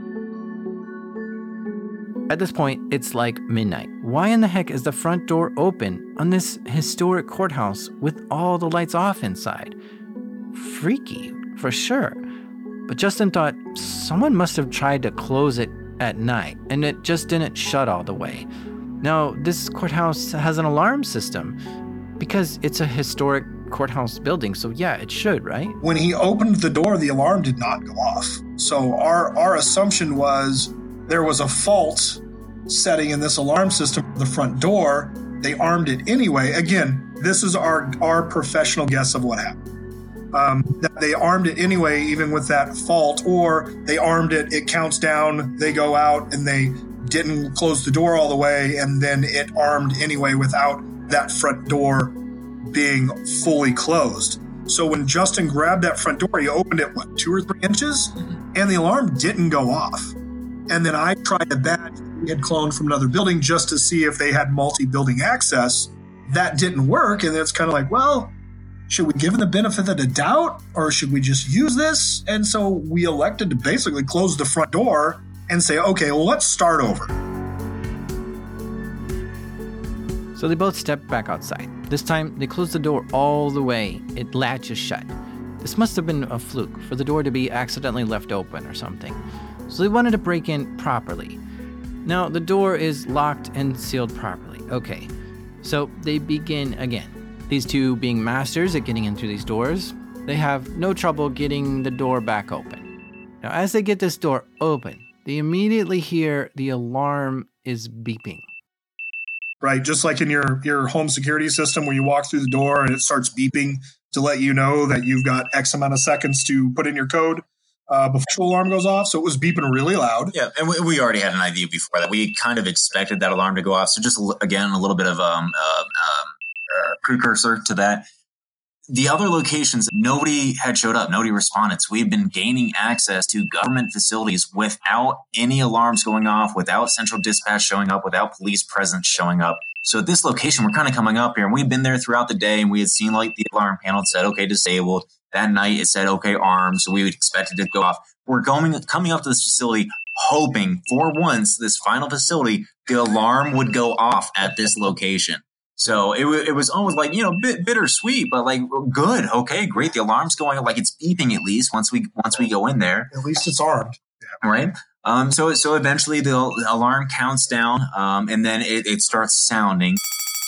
At this point, it's like midnight. Why in the heck is the front door open on this historic courthouse with all the lights off inside? Freaky, for sure. But Justin thought someone must have tried to close it at night, and it just didn't shut all the way. Now, this courthouse has an alarm system because it's a historic courthouse building, so yeah, it should, right? When he opened the door, the alarm did not go off. So our assumption was there was a fault setting in this alarm system for the front door. They armed it anyway. Again, this is our professional guess of what happened. That they armed it anyway, even with that fault, or they armed it, it counts down, they go out, and they didn't close the door all the way, and then it armed anyway without that front door being fully closed. So when Justin grabbed that front door, he opened it, 2 or 3 inches, and the alarm didn't go off. And then I tried a badge we had cloned from another building just to see if they had multi-building access. That didn't work, and it's kind of like, well, should we give them the benefit of the doubt, or should we just use this? And so we elected to basically close the front door and say, okay, well, let's start over. So they both stepped back outside. This time, they closed the door all the way. It latches shut. This must have been a fluke for the door to be accidentally left open or something. So they wanted to break in properly. Now, the door is locked and sealed properly. Okay, so they begin again. These two being masters at getting in through these doors, they have no trouble getting the door back open. Now, as they get this door open, they immediately hear the alarm is beeping. Right, just like in your home security system where you walk through the door and it starts beeping to let you know that you've got X amount of seconds to put in your code before the alarm goes off. So it was beeping really loud. Yeah, and we already had an idea before that. We kind of expected that alarm to go off. So just, again, a little bit of precursor to that. The other locations, nobody had showed up. Nobody responded. So we've been gaining access to government facilities without any alarms going off, without central dispatch showing up, without police presence showing up. So at this location, we're kind of coming up here, and we've been there throughout the day, and we had seen, like, the alarm panel said, okay, disabled. That night it said, okay, armed. So we would expect it to go off. We're coming up to this facility hoping for once, this final facility, the alarm would go off at this location. So it was almost like, bittersweet, but like, good. Okay, great. The alarm's going, like, it's beeping at least once we go in there. At least it's armed. Yeah. Right. So eventually the alarm counts down, and then it starts sounding.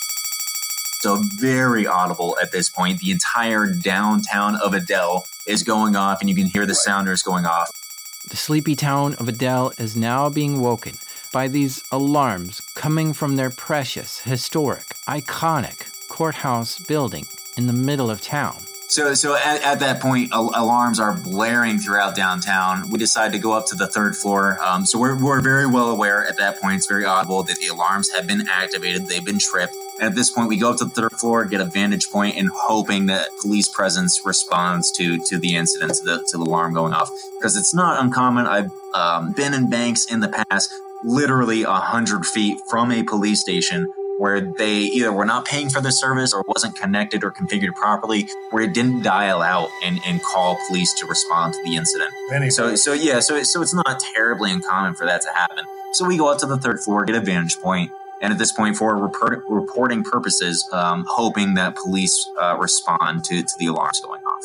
So very audible at this point. The entire downtown of Adel is going off, and you can hear the sounders going off. The sleepy town of Adel is now being woken by these alarms coming from their precious, historic, iconic courthouse building in the middle of town. So at that point, alarms are blaring throughout downtown. We decide to go up to the 3rd floor. So we're very well aware at that point, it's very audible that the alarms have been activated. They've been tripped. And at this point, we go up to the 3rd floor, get a vantage point, and hoping that police presence responds to the incident, to the alarm going off. Because it's not uncommon. I've been in banks in the past, literally 100 feet from a police station, where they either were not paying for the service or wasn't connected or configured properly, where it didn't dial out and call police to respond to the incident. So it's not terribly uncommon for that to happen. So we go up to the third floor, get a vantage point, and at this point, for reporting purposes, hoping that police respond to the alarms going off.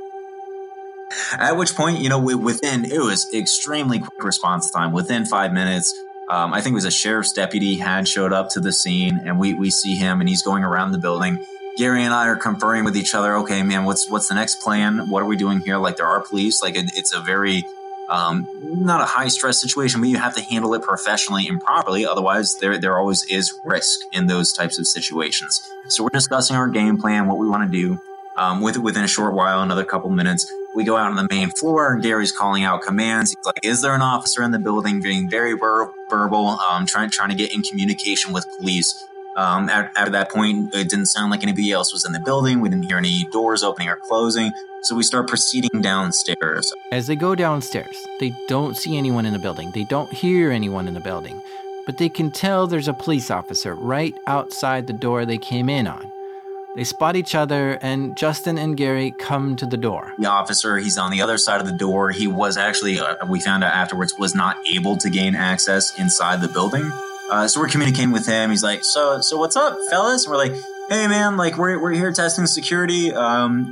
At which point, it was extremely quick response time. Within 5 minutes, I think it was a sheriff's deputy had showed up to the scene, and we see him, and he's going around the building. Gary and I are conferring with each other. Okay, man, what's the next plan? What are we doing here? Like, there are police. Like, it's a very not a high stress situation, but you have to handle it professionally and properly. Otherwise, there always is risk in those types of situations. So we're discussing our game plan, what we want to do. Within a short while, another couple minutes, we go out on the main floor, and Gary's calling out commands. He's like, is there an officer in the building? Being very verbal, trying to get in communication with police. After that point, it didn't sound like anybody else was in the building. We didn't hear any doors opening or closing. So we start proceeding downstairs. As they go downstairs, they don't see anyone in the building. They don't hear anyone in the building. But they can tell there's a police officer right outside the door they came in on. They spot each other, and Justin and Gary come to the door. The officer, he's on the other side of the door. He was actually, we found out afterwards, was not able to gain access inside the building. So we're communicating with him. He's like, so what's up, fellas? And we're like, hey, man, like, we're here testing security. Do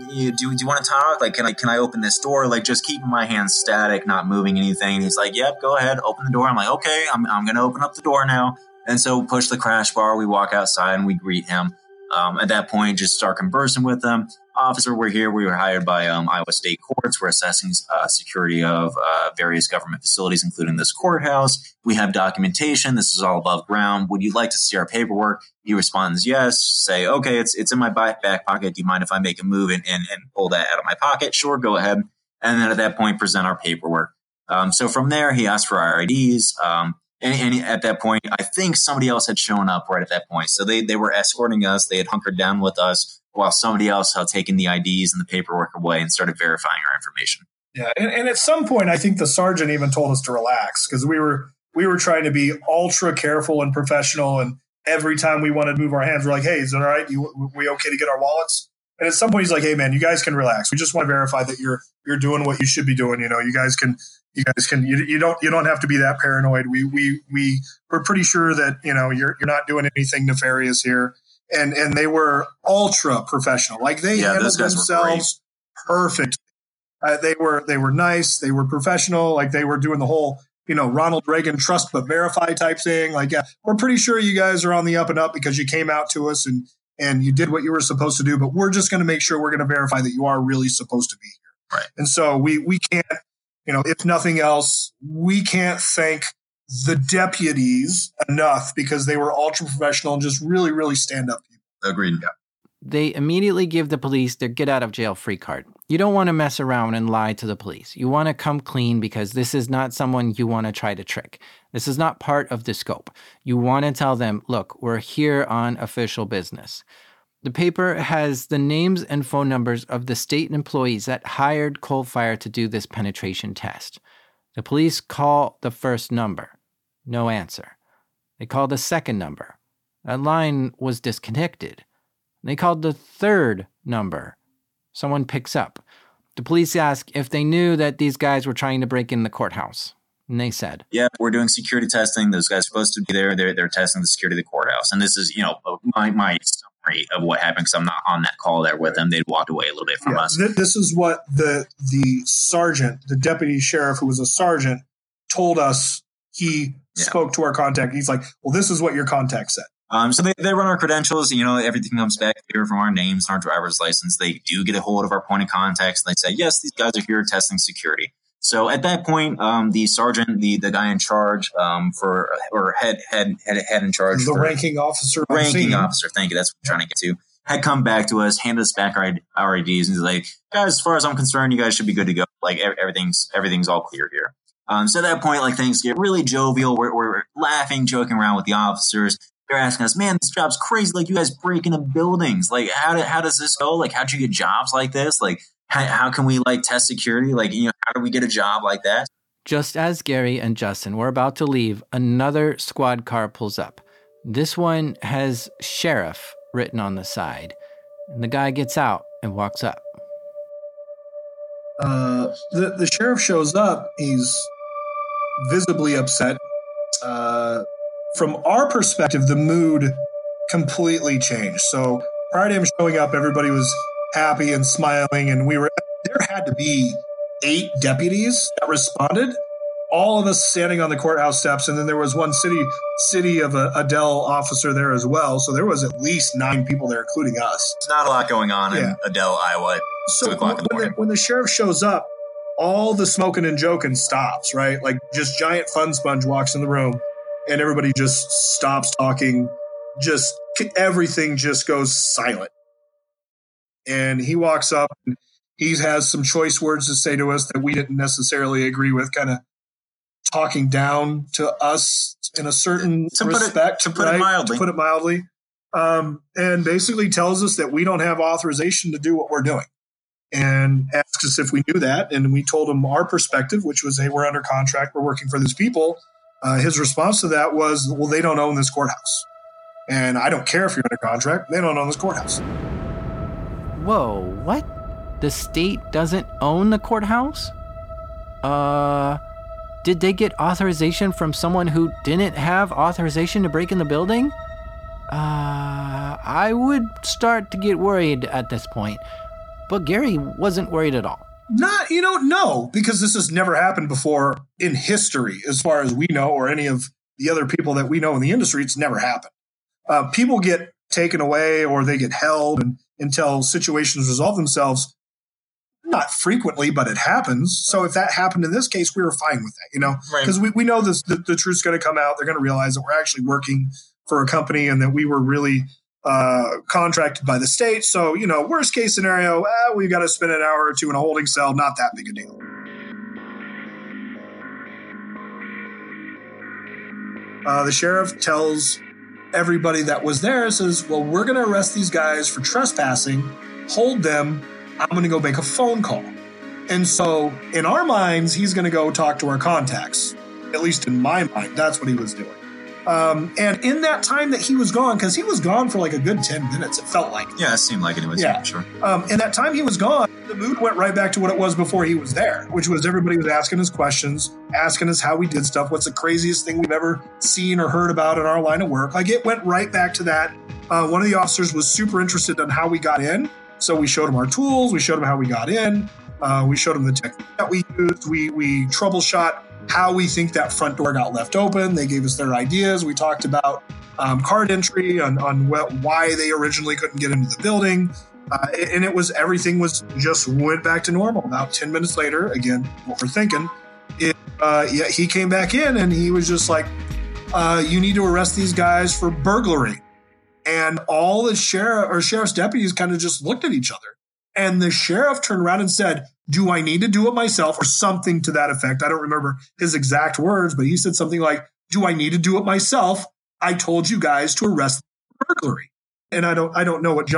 you want to talk? Like, can I open this door? Like, just keeping my hands static, not moving anything. And he's like, yep, go ahead, open the door. I'm like, okay, I'm going to open up the door now. And so we push the crash bar. We walk outside and we greet him. At that point, just start conversing with them. Officer, we're here. We were hired by Iowa State Courts. We're assessing security of various government facilities, including this courthouse. We have documentation. This is all above ground. Would you like to see our paperwork? He responds, yes. Say, okay, it's in my back pocket. Do you mind if I make a move and pull that out of my pocket? Sure, go ahead. And then at that point, present our paperwork. So from there, he asked for our IDs. And at that point, I think somebody else had shown up right at that point. So they were escorting us. They had hunkered down with us while somebody else had taken the IDs and the paperwork away and started verifying our information. Yeah, and at some point, I think the sergeant even told us to relax because we were trying to be ultra careful and professional. And every time we wanted to move our hands, we're like, hey, is it all right? We okay to get our wallets? And at some point, he's like, hey, man, you guys can relax. We just want to verify that you're doing what you should be doing. You don't have to be that paranoid. We're pretty sure that, you're not doing anything nefarious here. And they were ultra professional. Like they handled themselves perfect. They were nice. They were professional. Like they were doing the whole, Ronald Reagan trust but verify type thing. Like, yeah, we're pretty sure you guys are on the up and up because you came out to us and you did what you were supposed to do. But we're just going to make sure we're going to verify that you are really supposed to be here. Right. And so we can't, if nothing else, we can't thank the deputies enough because they were ultra professional and just really, really stand up people. Agreed. Yeah. They immediately give the police their get out of jail free card. You don't want to mess around and lie to the police. You want to come clean because this is not someone you want to try to trick. This is not part of the scope. You want to tell them, look, we're here on official business. The paper has the names and phone numbers of the state employees that hired Coalfire to do this penetration test. The police call the first number. No answer. They call the second number. That line was disconnected. They called the third number. Someone picks up. The police ask if they knew that these guys were trying to break in the courthouse. And they said, yeah, we're doing security testing. Those guys are supposed to be there. They're testing the security of the courthouse. And this is, my summary of what happened because I'm not on that call there with them. They'd walked away a little bit from us. This is what the sergeant, the deputy sheriff who was a sergeant, told us. He spoke to our contact. He's like, well, this is what your contact said. So they run our credentials. Everything comes back clear from our names and our driver's license. They do get a hold of our point of contacts. And they say, yes, these guys are here testing security. So at that point, the sergeant, the guy in charge head in charge. The ranking officer. Officer, thank you. That's what I'm trying to get to. Had come back to us, handed us back our IDs, and he's like, guys, as far as I'm concerned, you guys should be good to go. Like everything's all clear here. So at that point, like things get really jovial. We're laughing, joking around with the officers. They're asking us, man, this job's crazy. Like you guys break into buildings. Like how does this go? Like how'd you get jobs like this? Like how can we like test security? Like, how do we get a job like that? Just as Gary and Justin were about to leave, another squad car pulls up. This one has sheriff written on the side. And the guy gets out and walks up. The sheriff shows up. He's visibly upset. From our perspective, the mood completely changed. So prior to him showing up, everybody was happy and smiling, and there had to be 8 deputies that responded, all of us standing on the courthouse steps, and then there was one city of Adele officer there as well. So there was at least 9 people there, including us. It's not a lot going on in Adele, Iowa. So 2 o'clock in the morning. When the sheriff shows up, all the smoking and joking stops, right? Like just giant fun sponge walks in the room and everybody just stops talking. Just everything just goes silent. And he walks up and he has some choice words to say to us that we didn't necessarily agree with, kind of talking down to us in a certain respect. To put it mildly. And basically tells us that we don't have authorization to do what we're doing. And asked us if we knew that. And we told him our perspective, which was, hey, we're under contract. We're working for these people. His response to that was, well, they don't own this courthouse. And I don't care if you're under contract. They don't own this courthouse. Whoa, what? The state doesn't own the courthouse? Did they get authorization from someone who didn't have authorization to break in the building? I would start to get worried at this point. But Gary wasn't worried at all. No, because this has never happened before in history, as far as we know, or any of the other people that we know in the industry. It's never happened. People get taken away or they get held until situations resolve themselves. Not frequently, but it happens. So if that happened in this case, we were fine with that, because we know this, the truth's going to come out. They're going to realize that we're actually working for a company and that we were really contracted by the state. So, worst case scenario, we've got to spend an hour or 2 in a holding cell. Not that big a deal. The sheriff tells everybody that was there, says, well, we're going to arrest these guys for trespassing, hold them. I'm going to go make a phone call. And so in our minds, he's going to go talk to our contacts. At least in my mind, that's what he was doing. And in that time that he was gone, because he was gone for like a good 10 minutes, it felt like. Yeah, it seemed like it was. Yeah, sure. In that time he was gone, the mood went right back to what it was before he was there, which was everybody was asking us questions, asking us how we did stuff, what's the craziest thing we've ever seen or heard about in our line of work. Like it went right back to that. One of the officers was super interested in how we got in. So we showed him our tools. We showed him how we got in. We showed him the technique that we used. We troubleshot how we think that front door got left open. They gave us their ideas. We talked about card entry on why they originally couldn't get into the building. And everything was just went back to normal. About 10 minutes later, again, what we're thinking, he came back in and he was just like, you need to arrest these guys for burglary. And all the sheriff's deputies kind of just looked at each other. And the sheriff turned around and said, do I need to do it myself, or something to that effect? I don't remember his exact words, but he said something like, do I need to do it myself? I told you guys to arrest burglary. And I don't know who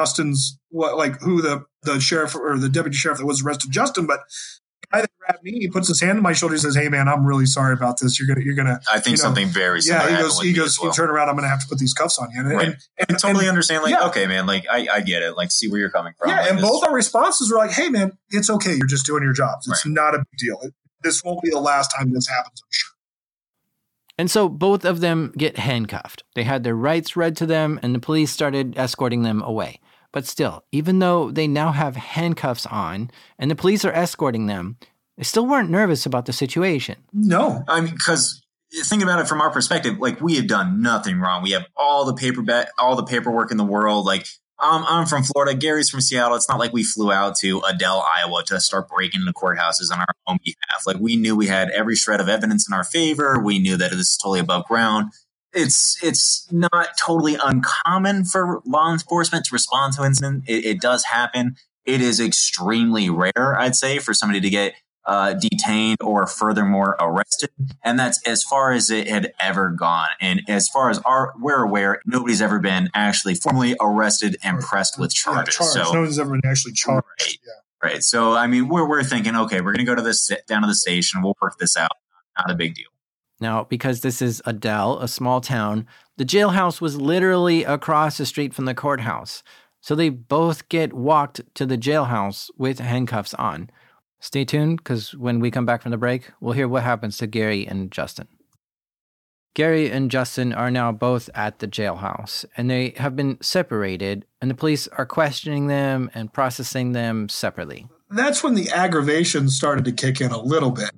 the sheriff or the deputy sheriff that was arrested Justin, but the guy that grabbed me, he puts his hand on my shoulder and says, hey man, I'm really sorry about this. You're gonna I think something very similar. Yeah, he goes, you turn around, I'm gonna have to put these cuffs on you. And I totally understand, okay, man, I get it. See where you're coming from. Yeah, and both our responses were like, hey man, it's okay, you're just doing your jobs. It's not a big deal. This won't be the last time this happens, I'm sure. And so both of them get handcuffed. They had their rights read to them, and the police started escorting them away. But still, even though they now have handcuffs on, and the police are escorting them, they still weren't nervous about the situation. No. I mean, because think about it from our perspective, we have done nothing wrong. We have all the paperwork in the world. I'm from Florida. Gary's from Seattle. It's not like we flew out to Adele, Iowa to start breaking into courthouses on our own behalf. We knew we had every shred of evidence in our favor. We knew that this is totally above ground. It's not totally uncommon for law enforcement to respond to an incident. It does happen. It is extremely rare, I'd say, for somebody to get detained or furthermore arrested. And that's as far as it had ever gone. And as far as we're aware, nobody's ever been actually formally arrested and pressed with charges. Yeah, so nobody's ever been actually charged. Right. Yeah. Right. So, I mean, we're thinking, okay, we're going to go down to the station. We'll work this out. Not a big deal. Now, because this is Adel, a small town, the jailhouse was literally across the street from the courthouse. So they both get walked to the jailhouse with handcuffs on. Stay tuned, because when we come back from the break, we'll hear what happens to Gary and Justin. Gary and Justin are now both at the jailhouse, and they have been separated, and the police are questioning them and processing them separately. That's when the aggravation started to kick in a little bit,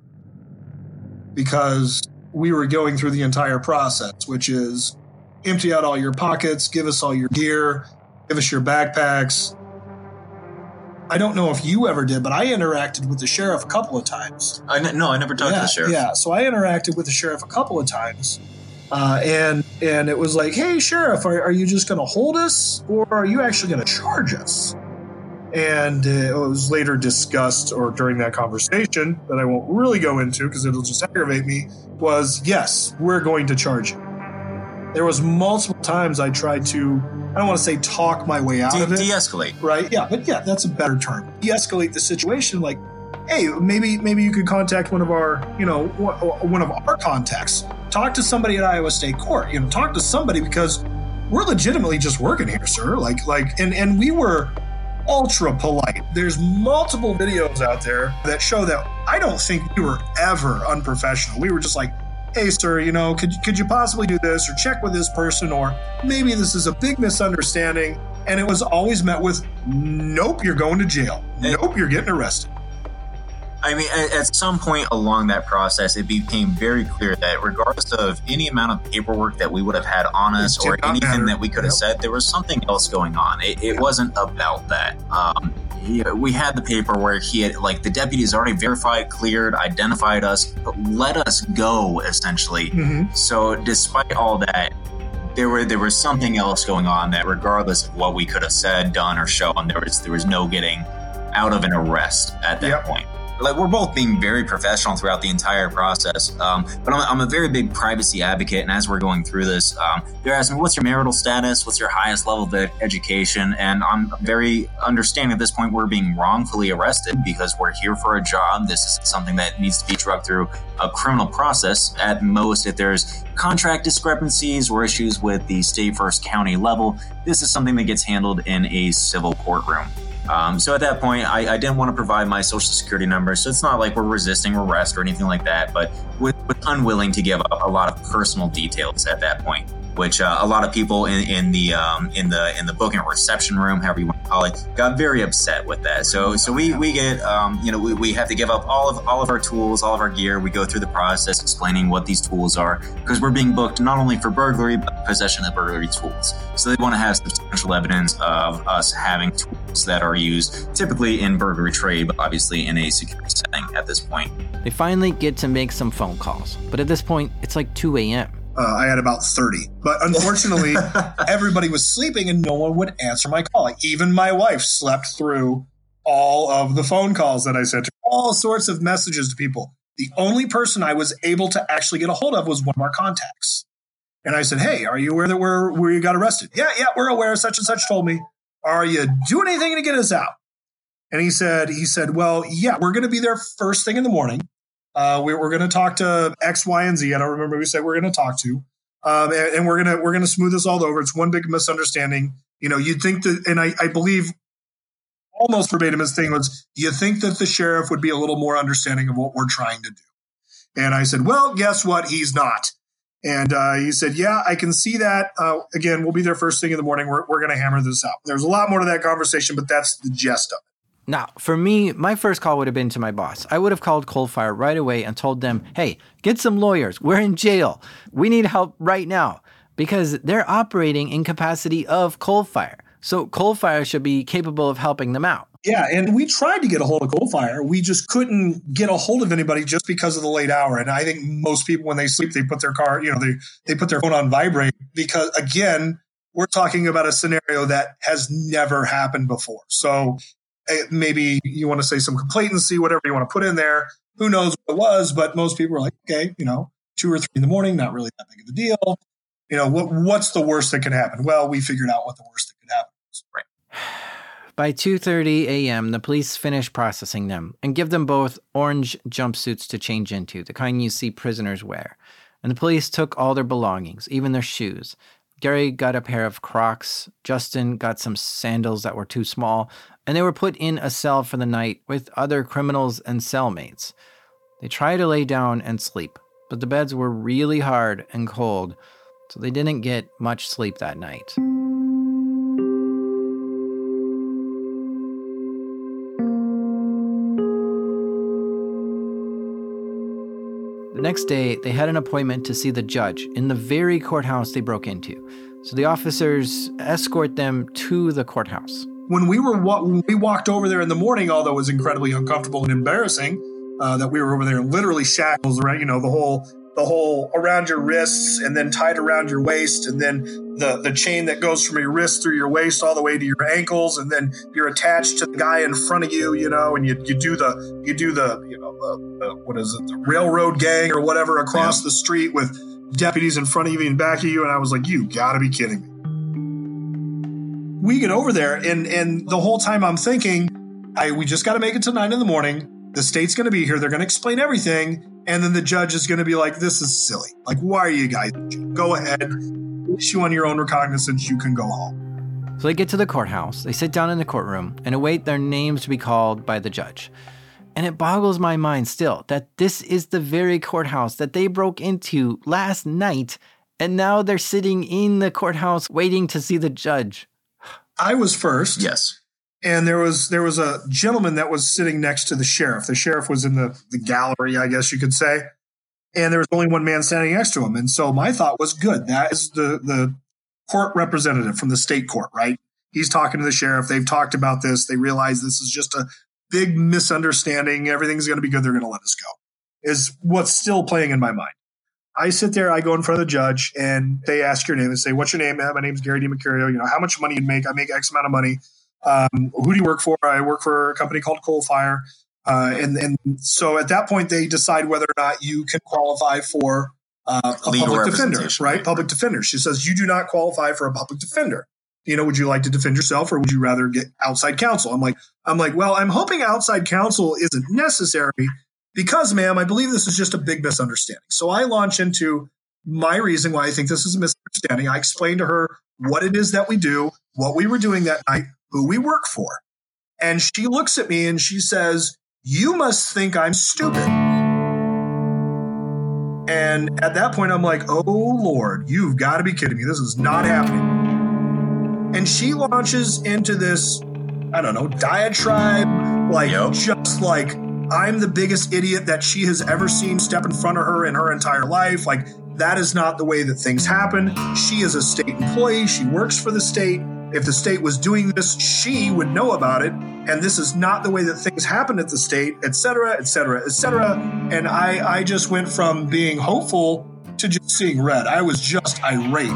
because we were going through the entire process, which is empty out all your pockets, give us all your gear, give us your backpacks. I don't know if you ever did, but I interacted with the sheriff a couple of times. No, I never talked to the sheriff. Yeah, so I interacted with the sheriff a couple of times. And it was like, hey, sheriff, are you just going to hold us, or are you actually going to charge us? And it was later discussed, or during that conversation, that I won't really go into because it'll just aggravate me, was, yes, we're going to charge you. There was multiple times I tried to, I don't want to say talk my way out of it. De-escalate. Right, yeah, but yeah, that's a better term. De-escalate the situation, like, hey, maybe you could contact one of our, one of our contacts. Talk to somebody at Iowa State Court. Talk to somebody, because we're legitimately just working here, sir. And we were ultra polite. There's multiple videos out there that show that I don't think we were ever unprofessional. We were just like, hey, sir, could you possibly do this, or check with this person, or maybe this is a big misunderstanding. And it was always met with, nope, you're going to jail. Nope, you're getting arrested. I mean, at some point along that process, it became very clear that regardless of any amount of paperwork that we would have had on us or anything that we could have said, there was something else going on. It wasn't about that. We had the paperwork. He had, the deputies already verified, cleared, identified us, but let us go, essentially. Mm-hmm. So despite all that, there was something else going on that regardless of what we could have said, done, or shown, there was no getting out of an arrest at that point. We're both being very professional throughout the entire process, but I'm a very big privacy advocate, and as we're going through this, they're asking me, what's your marital status? What's your highest level of education? And I'm very understanding at this point we're being wrongfully arrested because we're here for a job. This is something that needs to be drugged through a criminal process. At most, if there's contract discrepancies or issues with the state versus county level, this is something that gets handled in a civil courtroom. So at that point, I didn't want to provide my social security number. So it's not like we're resisting arrest or anything like that, but we're unwilling to give up a lot of personal details at that point, which a lot of people in the booking reception room, however you want to call it, got very upset with that. So we get we have to give up all of our tools, all of our gear. We go through the process explaining what these tools are, because we're being booked not only for burglary but possession of burglary tools. So they want to have substantial evidence of us having tools that are used typically in burglary trade, but obviously in a security setting at this point. They finally get to make some phone calls, but at this point, it's like 2 a.m. I had about 30. But unfortunately, everybody was sleeping and no one would answer my call. Even my wife slept through all of the phone calls that I sent to all sorts of messages to people. The only person I was able to actually get a hold of was one of our contacts. And I said, hey, are you aware that we got arrested? Yeah, we're aware. Such and such told me. Are you doing anything to get us out? And he said, well, yeah, we're going to be there first thing in the morning. We're going to talk to X, Y, and Z. I don't remember who we said we're going to talk to. And we're going to smooth this all over. It's one big misunderstanding. You'd think that, and I believe almost verbatim his thing was, you think that the sheriff would be a little more understanding of what we're trying to do. And I said, well, guess what? He's not. And he said, yeah, I can see that. Again, we'll be there first thing in the morning. We're going to hammer this out. There's a lot more to that conversation, but that's the gist of it. Now, for me, my first call would have been to my boss. I would have called Coalfire right away and told them, hey, get some lawyers. We're in jail. We need help right now, because they're operating in capacity of Coalfire. So Coalfire should be capable of helping them out. Yeah, and we tried to get a hold of Coalfire. We just couldn't get a hold of anybody just because of the late hour. And I think most people, when they sleep, they put their they put their phone on vibrate, because, again, we're talking about a scenario that has never happened before. So maybe you want to say some complacency, whatever you want to put in there. Who knows what it was, but most people were like, okay, 2 or 3 in the morning, not really that big of a deal. What's the worst that can happen? Well, we figured out what the worst that could happen was. Right. By 2:30 a.m., the police finish processing them and give them both orange jumpsuits to change into, the kind you see prisoners wear. and the police took all their belongings, even their shoes. Gary got a pair of Crocs, Justin got some sandals that were too small, and they were put in a cell for the night with other criminals and cellmates. They tried to lay down and sleep, but the beds were really hard and cold, so they didn't get much sleep that night. The next day, they had an appointment to see the judge in the very courthouse they broke into. So the officers escort them to the courthouse. When we walked over there in the morning, although it was incredibly uncomfortable and embarrassing, that we were over there literally shackles, right? You know, the whole around your wrists and then tied around your waist, and then the chain that goes from your wrist through your waist all the way to your ankles, and then you're attached to the guy in front of you, you know, and you do the what is it, the railroad gang or whatever across the street with deputies in front of you and back of you, and I was like, you gotta be kidding me. We get over there, and the whole time I'm thinking, we just got to make it to 9 a.m. The state's going to be here. They're going to explain everything. And then the judge is going to be like, this is silly. Like, why are you guys? Go ahead. Issue on your own recognizance. You can go home. So they get to the courthouse. They sit down in the courtroom and await their names to be called by the judge. And it boggles my mind still that this is the very courthouse that they broke into last night. And now they're sitting in the courthouse waiting to see the judge. I was first. Yes. And there was a gentleman that was sitting next to the sheriff. The sheriff was in the gallery, I guess you could say. And there was only one man standing next to him. And so my thought was, good. That is the court representative from the state court, right? He's talking to the sheriff. They've talked about this. They realize this is just a big misunderstanding. Everything's going to be good. They're going to let us go, is what's still playing in my mind. I sit there, I go in front of the judge, and they ask your name. They say, what's your name? My name's Gary DiMercurio. You know, how much money you make? I make X amount of money. Who do you work for? I work for a company called Coalfire. And so at that point, they decide whether or not you can qualify for a public defender, right? Public defender. She says, you do not qualify for a public defender. You know, would you like to defend yourself, or would you rather get outside counsel? I'm like, well, I'm hoping outside counsel isn't necessary because, ma'am, I believe this is just a big misunderstanding. So I launch into my reason why I think this is a misunderstanding. I explain to her what it is that we do, what we were doing that night, who we work for. And she looks at me and she says, you must think I'm stupid. And at that point, I'm like, oh, Lord, you've got to be kidding me. This is not happening. And she launches into this, I don't know, diatribe, like just like I'm the biggest idiot that she has ever seen step in front of her in her entire life. Like, that is not the way that things happen. She is a state employee. She works for the state. If the state was doing this, she would know about it. And this is not the way that things happen at the state, et cetera, et cetera, et cetera. And I just went from being hopeful to just seeing red. I was just irate.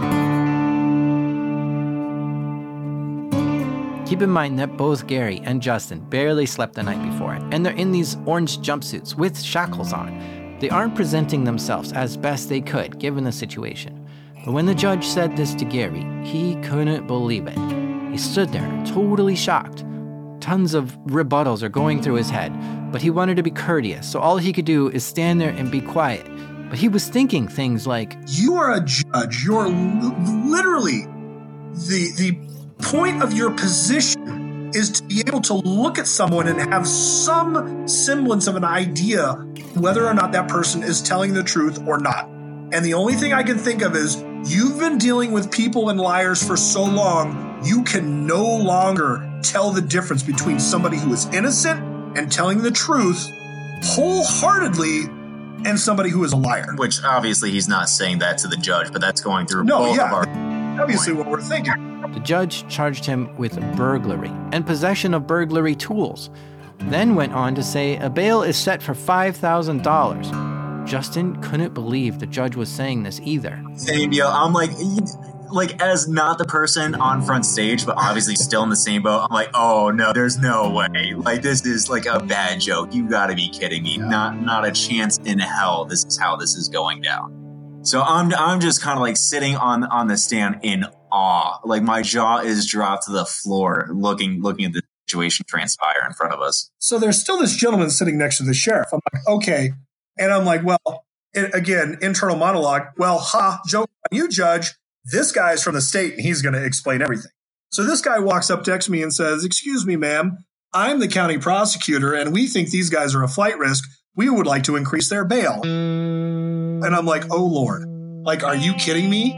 Keep in mind that both Gary and Justin barely slept the night before, and they're in these orange jumpsuits with shackles on. They aren't presenting themselves as best they could, given the situation. But when the judge said this to Gary, he couldn't believe it. He stood there, totally shocked. Tons of rebuttals are going through his head, but he wanted to be courteous, so all he could do is stand there and be quiet. But he was thinking things like, you are a judge. You're literally the point of your position is to be able to look at someone and have some semblance of an idea whether or not that person is telling the truth or not. And the only thing I can think of is you've been dealing with people and liars for so long, you can no longer tell the difference between somebody who is innocent and telling the truth wholeheartedly and somebody who is a liar. Which obviously he's not saying that to the judge, but that's going through both of our... Obviously what we're thinking. The judge charged him with burglary and possession of burglary tools, then went on to say a bail is set for $5,000. Justin couldn't believe the judge was saying this either. Same, yo. I'm like as not the person on front stage, but obviously still in the same boat. I'm like, oh no, there's no way. Like, this is like a bad joke. You gotta be kidding me. Yeah. Not a chance in hell. This is how this is going down. So I'm just kind of like sitting on the stand in awe. Like, my jaw is dropped to the floor looking at the situation transpire in front of us. So there's still this gentleman sitting next to the sheriff. I'm like, okay. And I'm like, well, again, internal monologue. Well, joke on you, Judge. This guy's from the state and he's going to explain everything. So this guy walks up next to me and says, "Excuse me, ma'am, I'm the county prosecutor and we think these guys are a flight risk. We would like to increase their bail." And I'm like, oh, Lord, like, are you kidding me?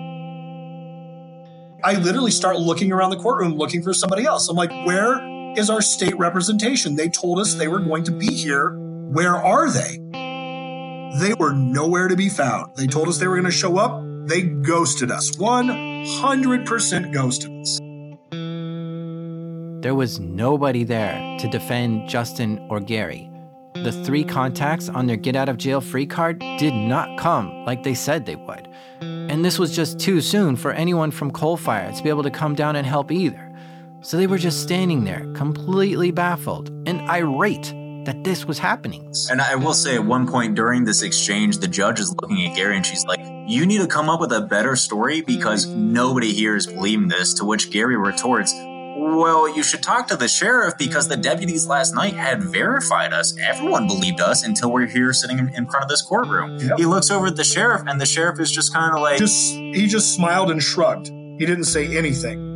I literally start looking around the courtroom looking for somebody else. I'm like, where is our state representation? They told us they were going to be here. Where are they? They were nowhere to be found. They told us they were going to show up. They ghosted us. 100% ghosted us. There was nobody there to defend Justin or Gary. The 3 contacts on their get out of jail free card did not come like they said they would. And this was just too soon for anyone from Coalfire to be able to come down and help either. So they were just standing there, completely baffled and irate that this was happening. And I will say at one point during this exchange, the judge is looking at Gary and she's like, "You need to come up with a better story because nobody here is believing this," to which Gary retorts, "Well, you should talk to the sheriff because the deputies last night had verified us. Everyone believed us until we're here sitting in front of this courtroom." Yep. He looks over at the sheriff and the sheriff is just kind of like... He just smiled and shrugged. He didn't say anything.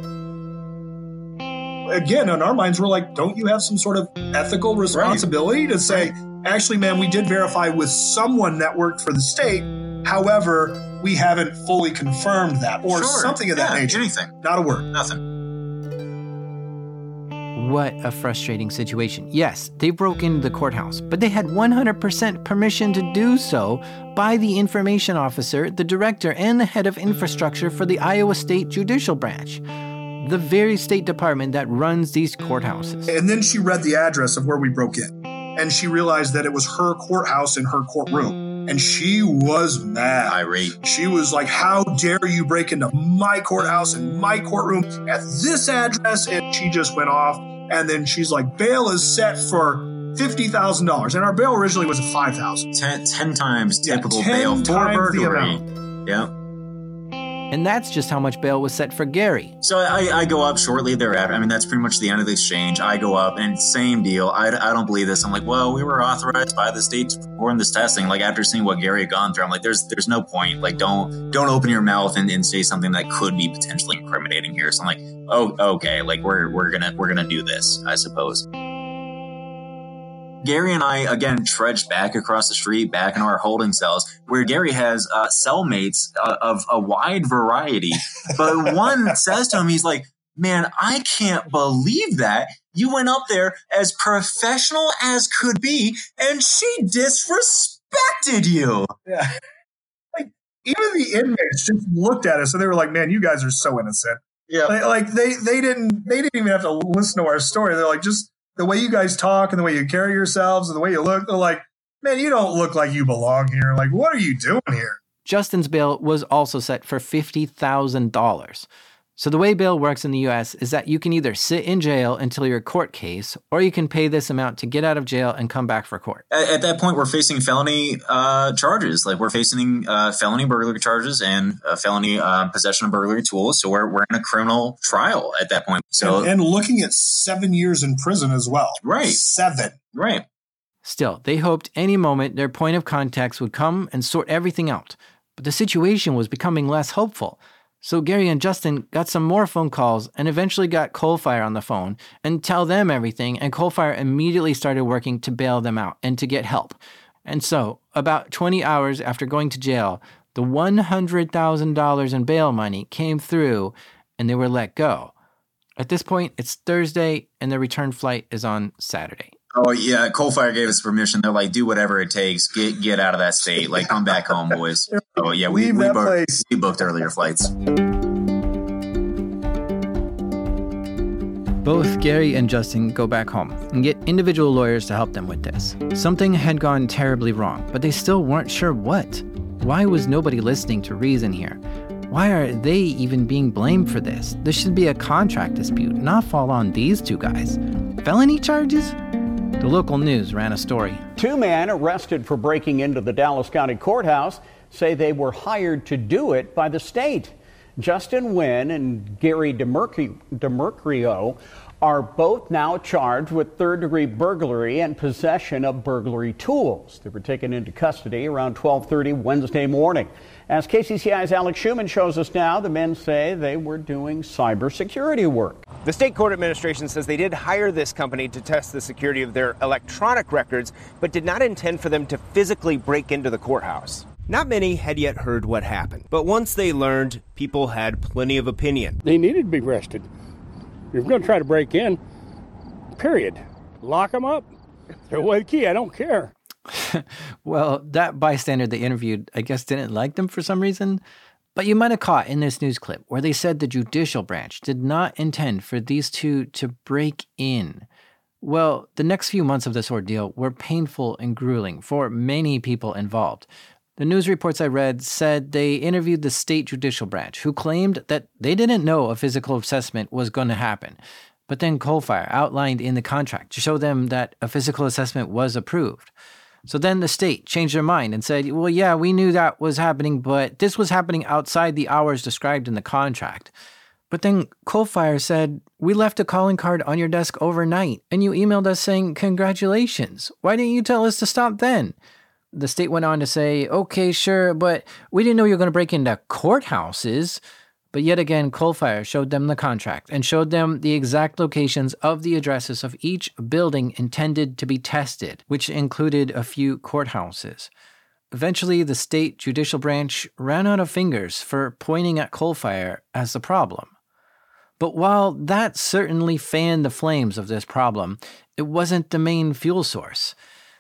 Again, in our minds, we're like, don't you have some sort of ethical responsibility to say, actually, man, we did verify with someone that worked for the state. However, we haven't fully confirmed that or something of that nature. Anything. Not a word. Nothing. What a frustrating situation. Yes, they broke into the courthouse, but they had 100% permission to do so by the information officer, the director, and the head of infrastructure for the Iowa State Judicial Branch, the very state department that runs these courthouses. And then she read the address of where we broke in, and she realized that it was her courthouse in her courtroom. And she was mad. Irate. She was like, how dare you break into my courthouse and my courtroom at this address? And she just went off. And then she's like, bail is set for $50,000. And our bail originally was $5,000. 10 times typical bail for burglary. Yeah. And that's just how much bail was set for Gary. So I go up shortly thereafter. I mean, that's pretty much the end of the exchange. I go up and same deal. I don't believe this. I'm like, well, we were authorized by the state to perform this testing. Like after seeing what Gary had gone through, I'm like, there's no point. Like don't open your mouth and say something that could be potentially incriminating here. So I'm like, oh, okay. Like we're gonna do this, I suppose. Gary and I, again, trudged back across the street, back into our holding cells, where Gary has cellmates of a wide variety. But one says to him, he's like, man, I can't believe that. You went up there as professional as could be, and she disrespected you. Yeah. Like, even the inmates just looked at us, and they were like, man, you guys are so innocent. Yeah. Like they didn't even have to listen to our story. They're like, just the way you guys talk and the way you carry yourselves and the way you look, they're like, man, you don't look like you belong here. Like, what are you doing here? Justin's bail was also set for $50,000. So the way bail works in the U.S. is that you can either sit in jail until your court case, or you can pay this amount to get out of jail and come back for court. At that point, we're facing felony charges. Like we're facing felony burglary charges and felony possession of burglary tools. So we're in a criminal trial at that point. So and looking at 7 years in prison as well. Right. 7. Right. Still, they hoped any moment their point of contacts would come and sort everything out. But the situation was becoming less hopeful. So Gary and Justin got some more phone calls and eventually got Coalfire on the phone and tell them everything, and Coalfire immediately started working to bail them out and to get help. And so, about 20 hours after going to jail, the $100,000 in bail money came through and they were let go. At this point, it's Thursday and their return flight is on Saturday. Oh, yeah. Coalfire gave us permission. They're like, do whatever it takes. Get out of that state. Like, come back home, boys. Oh, yeah. We booked earlier flights. Both Gary and Justin go back home and get individual lawyers to help them with this. Something had gone terribly wrong, but they still weren't sure what. Why was nobody listening to reason here? Why are they even being blamed for this? This should be a contract dispute, not fall on these two guys. Felony charges? The local news ran a story. 2 men arrested for breaking into the Dallas County Courthouse say they were hired to do it by the state. Justin Wynn and Gary DeMercurio are both now charged with third-degree burglary and possession of burglary tools. They were taken into custody around 12:30 Wednesday morning. As KCCI's Alex Schuman shows us now, the men say they were doing cybersecurity work. The state court administration says they did hire this company to test the security of their electronic records, but did not intend for them to physically break into the courthouse. Not many had yet heard what happened, but once they learned, people had plenty of opinion. They needed to be arrested. If you're going to try to break in, period. Lock them up. Throw away the key. I don't care. Well, that bystander they interviewed, I guess, didn't like them for some reason. But you might have caught in this news clip where they said the judicial branch did not intend for these two to break in. Well, the next few months of this ordeal were painful and grueling for many people involved. The news reports I read said they interviewed the state judicial branch, who claimed that they didn't know a physical assessment was going to happen. But then Coalfire outlined in the contract to show them that a physical assessment was approved. So then the state changed their mind and said, well, yeah, we knew that was happening, but this was happening outside the hours described in the contract. But then Coalfire said, we left a calling card on your desk overnight, and you emailed us saying, congratulations. Why didn't you tell us to stop then? The state went on to say, okay, sure, but we didn't know you were going to break into courthouses. But yet again, Coalfire showed them the contract and showed them the exact locations of the addresses of each building intended to be tested, which included a few courthouses. Eventually, the state judicial branch ran out of fingers for pointing at Coalfire as the problem. But while that certainly fanned the flames of this problem, it wasn't the main fuel source.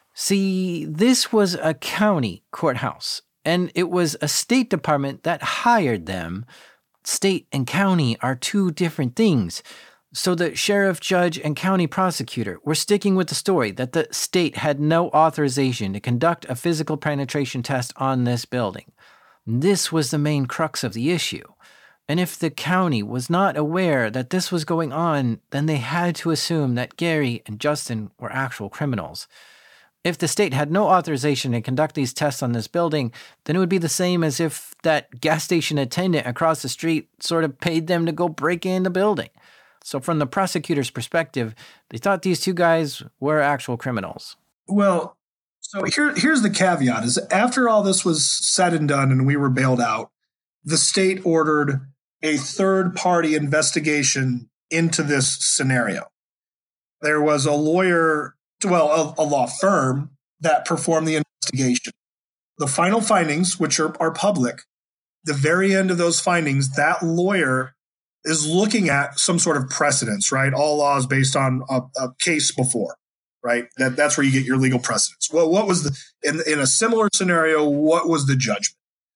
See, this was a county courthouse, and it was a state department that hired them. State and county are two different things. So the sheriff, judge, and county prosecutor were sticking with the story that the state had no authorization to conduct a physical penetration test on this building. This was the main crux of the issue. And if the county was not aware that this was going on, then they had to assume that Gary and Justin were actual criminals. If the state had no authorization to conduct these tests on this building, then it would be the same as if that gas station attendant across the street sort of paid them to go break in the building. So from the prosecutor's perspective, they thought these two guys were actual criminals. Well, so here's the caveat, is after all this was said and done and we were bailed out, the state ordered a third-party investigation into this scenario. There was a lawyer, a law firm that performed the investigation. The final findings, which are public, the very end of those findings, that lawyer is looking at some sort of precedence, right? All laws based on a case before, right? That's where you get your legal precedence. Well, what was in a similar scenario, what was the judgment?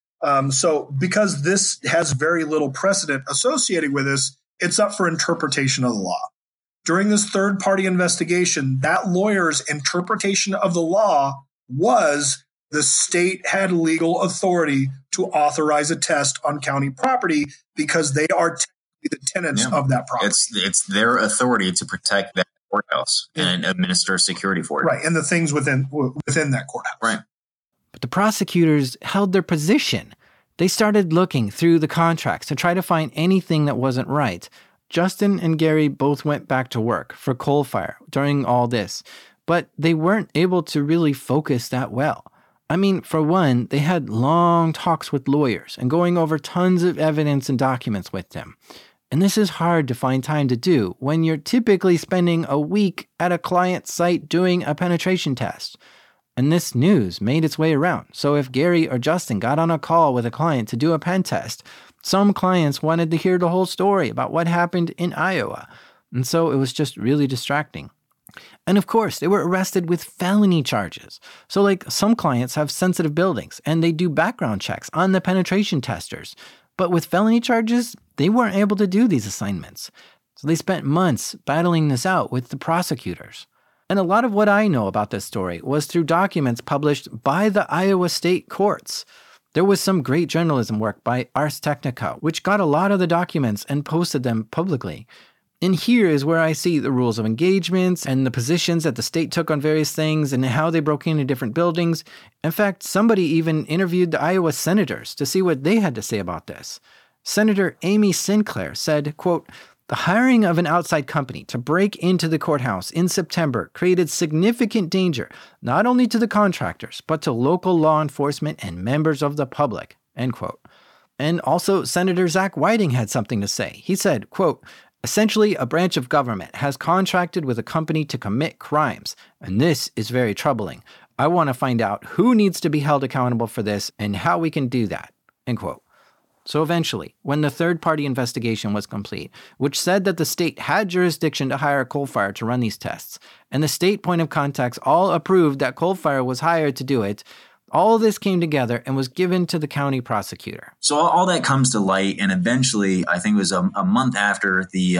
So because this has very little precedent associated with this, it's up for interpretation of the law. During this third-party investigation, that lawyer's interpretation of the law was the state had legal authority to authorize a test on county property because they are technically the tenants of that property. It's their authority to protect that courthouse and administer security for it. Right, and the things within that courthouse. Right. But the prosecutors held their position. They started looking through the contracts to try to find anything that wasn't right. Justin and Gary both went back to work for Coalfire during all this, but they weren't able to really focus that well. I mean, for one, they had long talks with lawyers and going over tons of evidence and documents with them. And this is hard to find time to do when you're typically spending a week at a client site doing a penetration test. And this news made its way around. So if Gary or Justin got on a call with a client to do a pen test, some clients wanted to hear the whole story about what happened in Iowa. And so it was just really distracting. And of course, they were arrested with felony charges. So like some clients have sensitive buildings and they do background checks on the penetration testers. But with felony charges, they weren't able to do these assignments. So they spent months battling this out with the prosecutors. And a lot of what I know about this story was through documents published by the Iowa State courts. There was some great journalism work by Ars Technica, which got a lot of the documents and posted them publicly. And here is where I see the rules of engagements and the positions that the state took on various things and how they broke into different buildings. In fact, somebody even interviewed the Iowa senators to see what they had to say about this. Senator Amy Sinclair said, quote, The hiring of an outside company to break into the courthouse in September created significant danger, not only to the contractors, but to local law enforcement and members of the public, end quote. And also, Senator Zach Whiting had something to say. He said, quote, essentially, a branch of government has contracted with a company to commit crimes, and this is very troubling. I want to find out who needs to be held accountable for this and how we can do that, end quote. So eventually, when the third-party investigation was complete, which said that the state had jurisdiction to hire Coalfire to run these tests, and the state point of contacts all approved that Coalfire was hired to do it, all this came together and was given to the county prosecutor. So all that comes to light, and eventually, I think it was a month after the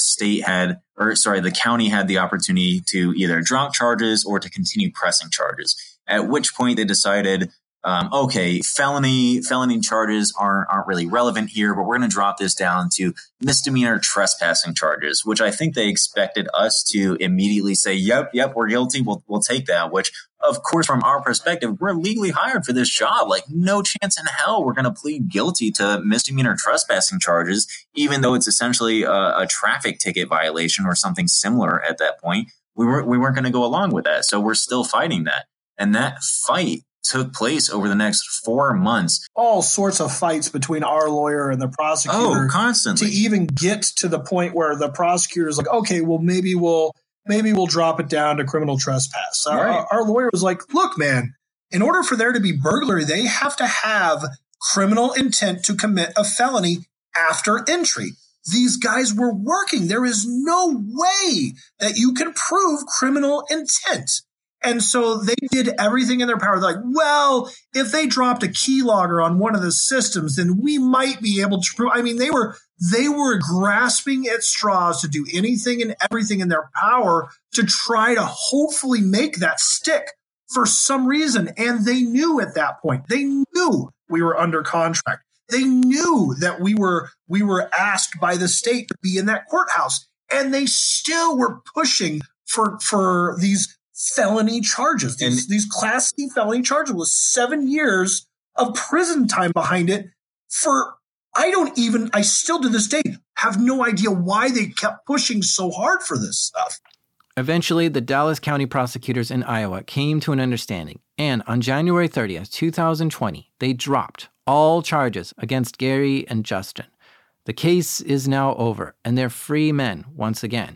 county had the opportunity to either drop charges or to continue pressing charges. At which point they decided, okay, felony charges aren't really relevant here, but we're going to drop this down to misdemeanor trespassing charges, which I think they expected us to immediately say, yep, we're guilty. We'll take that, which of course, from our perspective, we're legally hired for this job. Like no chance in hell we're going to plead guilty to misdemeanor trespassing charges, even though it's essentially a traffic ticket violation or something similar at that point. We weren't going to go along with that. So we're still fighting that. And that fight took place over the next 4 months. All sorts of fights between our lawyer and the prosecutor. Oh, constantly. To even get to the point where the prosecutor is like, okay, well, maybe we'll drop it down to criminal trespass. Right. Our lawyer was like, look, man, in order for there to be burglary, they have to have criminal intent to commit a felony after entry. These guys were working. There is no way that you can prove criminal intent. And so they did everything in their power. They're like, well, if they dropped a keylogger on one of the systems, then we might be able to prove. I mean, they were grasping at straws to do anything and everything in their power to try to hopefully make that stick for some reason. And they knew at that point, they knew we were under contract. They knew that we were asked by the state to be in that courthouse, and they still were pushing for these felony charges, these Class C felony charges with 7 years of prison time behind it for, I still to this day have no idea why they kept pushing so hard for this stuff. Eventually, the Dallas County prosecutors in Iowa came to an understanding, and on January 30th, 2020, they dropped all charges against Gary and Justin. The case is now over, and they're free men once again.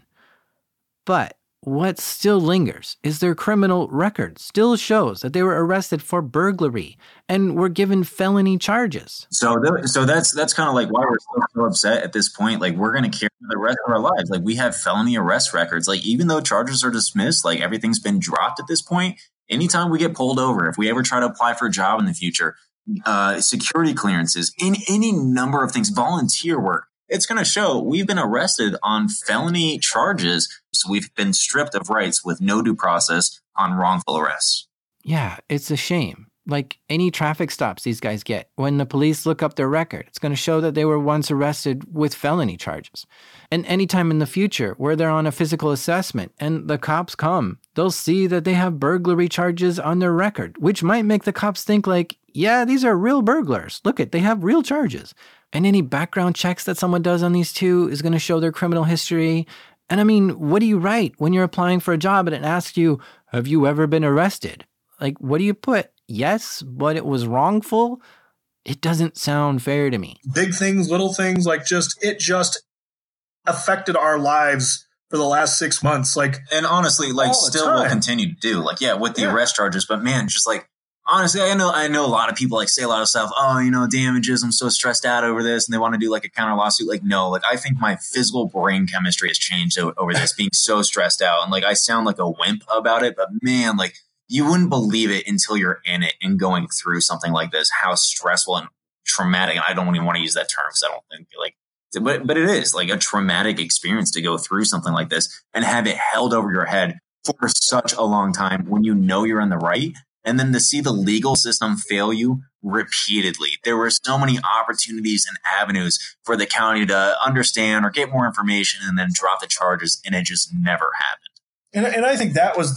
But what still lingers is their criminal record still shows that they were arrested for burglary and were given felony charges. So that's kind of like why we're so upset at this point. Like we're going to carry the rest of our lives. Like we have felony arrest records. Like even though charges are dismissed, like everything's been dropped at this point. Anytime we get pulled over, if we ever try to apply for a job in the future, security clearances, in any number of things, volunteer work, it's going to show we've been arrested on felony charges. So we've been stripped of rights with no due process on wrongful arrests. Yeah, it's a shame. Like any traffic stops these guys get, when the police look up their record, it's going to show that they were once arrested with felony charges. And anytime in the future where they're on a physical assessment and the cops come, they'll see that they have burglary charges on their record, which might make the cops think like, yeah, these are real burglars. Look they have real charges. And any background checks that someone does on these two is going to show their criminal history. And I mean, what do you write when you're applying for a job and it asks you, have you ever been arrested? Like, what do you put? Yes, but it was wrongful? It doesn't sound fair to me. Big things, little things, like it just affected our lives for the last 6 months. Like, and honestly, like still will continue to do. Like, yeah, with the arrest charges, but man, just like, honestly, I know a lot of people like say a lot of stuff. Oh, damages. I'm so stressed out over this, and they want to do like a counter lawsuit. Like, no, like I think my physical brain chemistry has changed over this, being so stressed out, and like I sound like a wimp about it. But man, like you wouldn't believe it until you're in it and going through something like this. How stressful and traumatic. I don't even want to use that term because I don't think like, but it is like a traumatic experience to go through something like this and have it held over your head for such a long time when you know you're in the right. And then to see the legal system fail you repeatedly. There were so many opportunities and avenues for the county to understand or get more information and then drop the charges, and it just never happened. And I think that's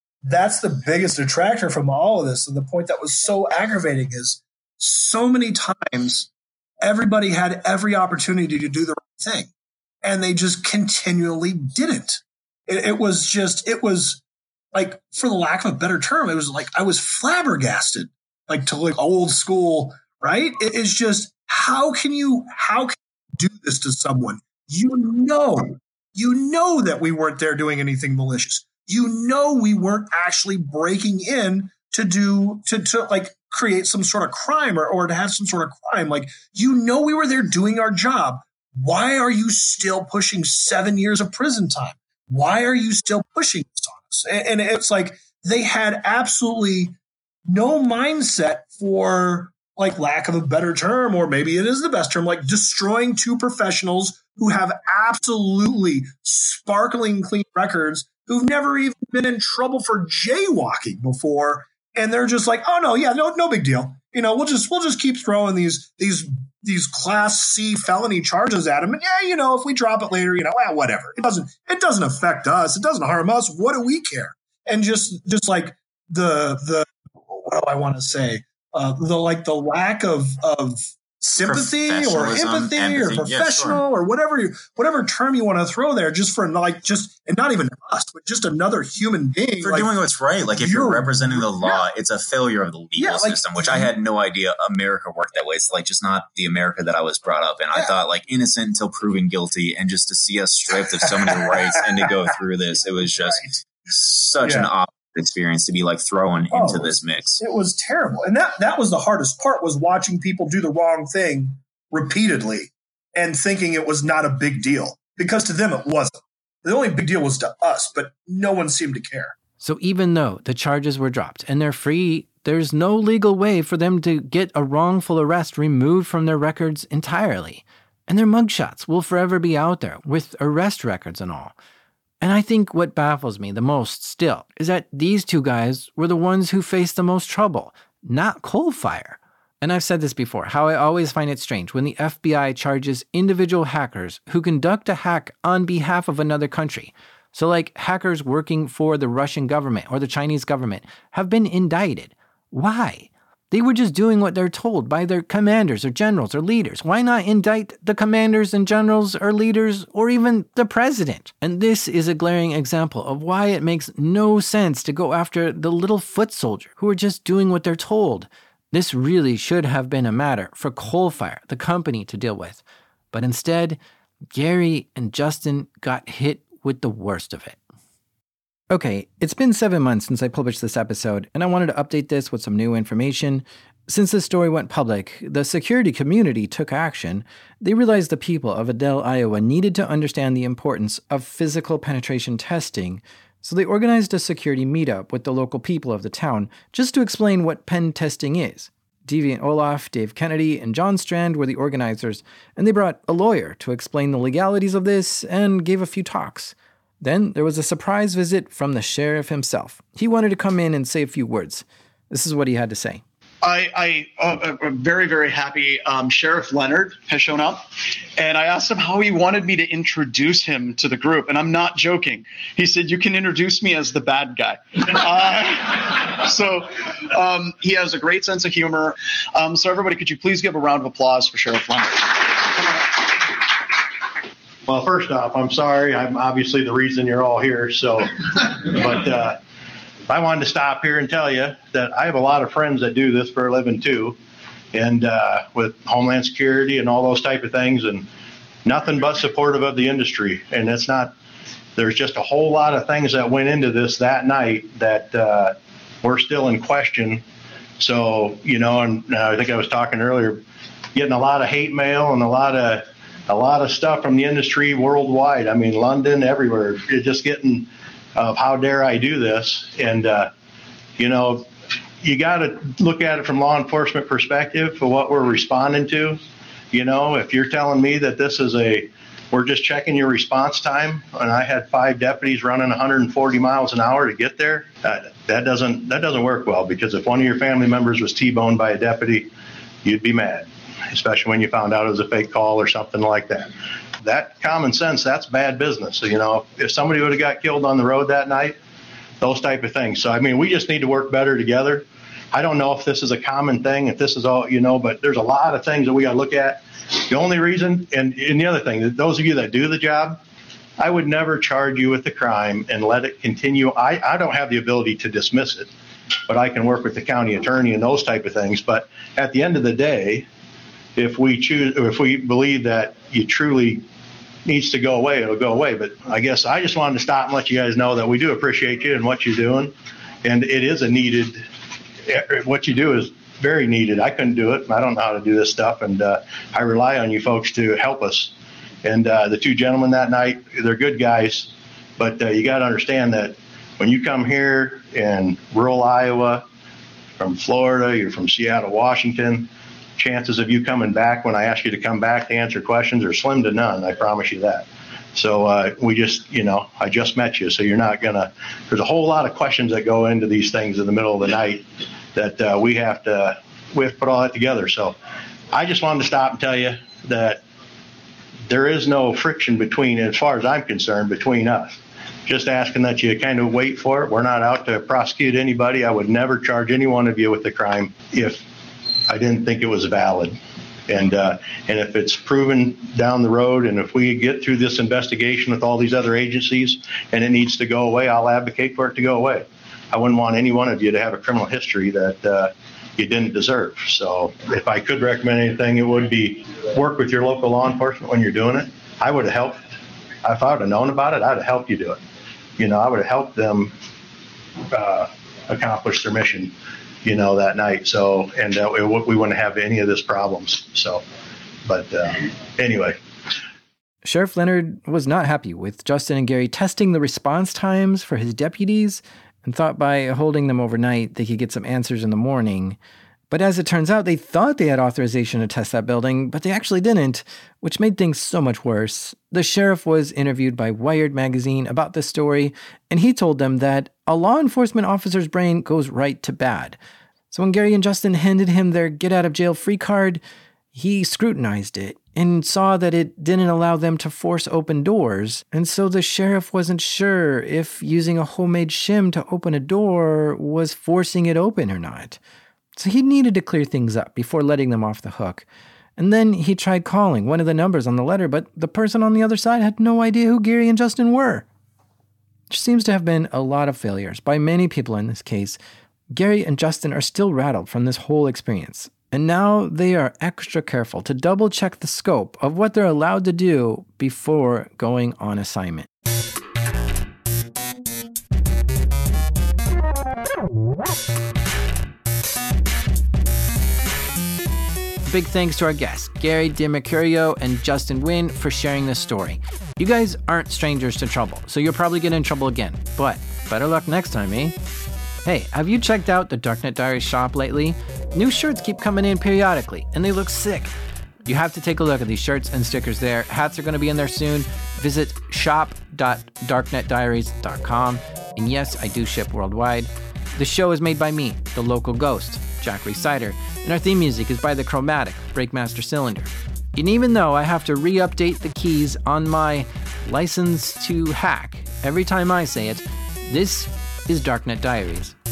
the biggest detractor from all of this. And the point that was so aggravating is so many times everybody had every opportunity to do the right thing. and they just continually didn't. It was like, for the lack of a better term, it was like I was flabbergasted, like to like old school, right? It is just, how can you do this to someone? You know that we weren't there doing anything malicious. You know we weren't actually breaking in to like create some sort of crime or to have some sort of crime. Like, you know we were there doing our job. Why are you still pushing 7 years of prison time? Why are you still pushing this on us? And it's like they had absolutely no mindset for, like, lack of a better term, or maybe it is the best term, like destroying two professionals who have absolutely sparkling clean records, who've never even been in trouble for jaywalking before. And they're just like, oh no, yeah, no big deal. We'll just keep throwing these Class C felony charges at them. And yeah, if we drop it later, whatever. It doesn't affect us. It doesn't harm us. What do we care? And just like the what do I want to say? The lack of sympathy or empathy or professional or whatever term you want to throw there, just for and not even us, but just another human being for doing what's right. Like, if you're representing the law, it's a failure of the legal system, which I had no idea America worked that way. It's like just not the America that I was brought up in. I thought like innocent until proven guilty, and just to see us stripped of so many rights and to go through this, it was just such an opposite experience to be like thrown into this mix. It was terrible. And that was the hardest part, was watching people do the wrong thing repeatedly and thinking it was not a big deal, because to them it wasn't. The only big deal was to us, but no one seemed to care. So even though the charges were dropped and they're free, there's no legal way for them to get a wrongful arrest removed from their records entirely. And their mugshots will forever be out there with arrest records and all. And I think what baffles me the most still is that these two guys were the ones who faced the most trouble, not Coalfire. And I've said this before, how I always find it strange when the FBI charges individual hackers who conduct a hack on behalf of another country. So like hackers working for the Russian government or the Chinese government have been indicted. Why? They were just doing what they're told by their commanders or generals or leaders. Why not indict the commanders and generals or leaders or even the president? And this is a glaring example of why it makes no sense to go after the little foot soldier who are just doing what they're told. This really should have been a matter for Coalfire, the company, to deal with. But instead, Gary and Justin got hit with the worst of it. Okay, it's been 7 months since I published this episode, and I wanted to update this with some new information. Since this story went public, the security community took action. They realized the people of Adel, Iowa needed to understand the importance of physical penetration testing, so they organized a security meetup with the local people of the town just to explain what pen testing is. Deviant Olaf, Dave Kennedy, and John Strand were the organizers, and they brought a lawyer to explain the legalities of this and gave a few talks. Then there was a surprise visit from the sheriff himself. He wanted to come in and say a few words. This is what he had to say. I'm very, very happy. Sheriff Leonard has shown up, and I asked him how he wanted me to introduce him to the group, and I'm not joking. He said, you can introduce me as the bad guy. So he has a great sense of humor. So everybody, could you please give a round of applause for Sheriff Leonard? Well, first off, I'm sorry. I'm obviously the reason you're all here. But I wanted to stop here and tell you that I have a lot of friends that do this for a living too, and with Homeland Security and all those type of things, and nothing but supportive of the industry. And it's not. There's just a whole lot of things that went into this that night that we're still in question. So, and I think I was talking earlier, getting a lot of hate mail and a lot of stuff from the industry worldwide. I mean, London, everywhere. You're just getting how dare I do this? And, you got to look at it from law enforcement perspective for what we're responding to. If you're telling me that this is we're just checking your response time, and I had 5 deputies running 140 miles an hour to get there, that doesn't work well, because if one of your family members was T-boned by a deputy, you'd be mad, especially when you found out it was a fake call or something like that. That common sense, that's bad business. So, if somebody would have got killed on the road that night, those type of things. So, we just need to work better together. I don't know if this is a common thing, if this is all, but there's a lot of things that we got to look at. The only reason, and the other thing, that those of you that do the job, I would never charge you with the crime and let it continue. I don't have the ability to dismiss it, but I can work with the county attorney and those type of things. But at the end of the day, if we believe that you truly needs to go away, it'll go away. But I guess I just wanted to stop and let you guys know that we do appreciate you and what you're doing. And it is what you do is very needed. I couldn't do it. I don't know how to do this stuff. And I rely on you folks to help us. And the two gentlemen that night, they're good guys. But you got to understand that when you come here in rural Iowa, from Florida, you're from Seattle, Washington, chances of you coming back when I ask you to come back to answer questions are slim to none. I promise you that. So we just, I just met you, so you're not there's a whole lot of questions that go into these things in the middle of the night that we have to put all that together. So I just wanted to stop and tell you that there is no friction as far as I'm concerned, between us. Just asking that you kind of wait for it. We're not out to prosecute anybody. I would never charge any one of you with the crime if I didn't think it was valid. And if it's proven down the road, and if we get through this investigation with all these other agencies and it needs to go away, I'll advocate for it to go away. I wouldn't want any one of you to have a criminal history that you didn't deserve. So if I could recommend anything, it would be work with your local law enforcement when you're doing it. I would have helped. If I would have known about it, I'd have helped you do it. I would have helped them accomplish their mission, that night. So, and we wouldn't have any of this problems. So, but anyway. Sheriff Leonard was not happy with Justin and Gary testing the response times for his deputies and thought by holding them overnight, they could get some answers in the morning. But as it turns out, they thought they had authorization to test that building, but they actually didn't, which made things so much worse. The sheriff was interviewed by Wired magazine about this story, and he told them that a law enforcement officer's brain goes right to bad. So when Gary and Justin handed him their get-out-of-jail-free card, he scrutinized it and saw that it didn't allow them to force open doors. And so the sheriff wasn't sure if using a homemade shim to open a door was forcing it open or not. So he needed to clear things up before letting them off the hook. And then he tried calling one of the numbers on the letter, but the person on the other side had no idea who Gary and Justin were. There seems to have been a lot of failures by many people in this case. Gary and Justin are still rattled from this whole experience. And now they are extra careful to double check the scope of what they're allowed to do before going on assignment. Big thanks to our guests, Gary DiMercurio and Justin Wynn, for sharing this story. You guys aren't strangers to trouble, so you'll probably get in trouble again. But better luck next time, eh? Hey, have you checked out the Darknet Diaries shop lately? New shirts keep coming in periodically, and they look sick. You have to take a look at these shirts and stickers there. Hats are going to be in there soon. Visit shop.darknetdiaries.com. And yes, I do ship worldwide. The show is made by me, the local ghost, Jack Resider, and our theme music is by The Chromatic, Breakmaster Cylinder. And even though I have to re-update the keys on my license to hack every time I say it, this is Darknet Diaries.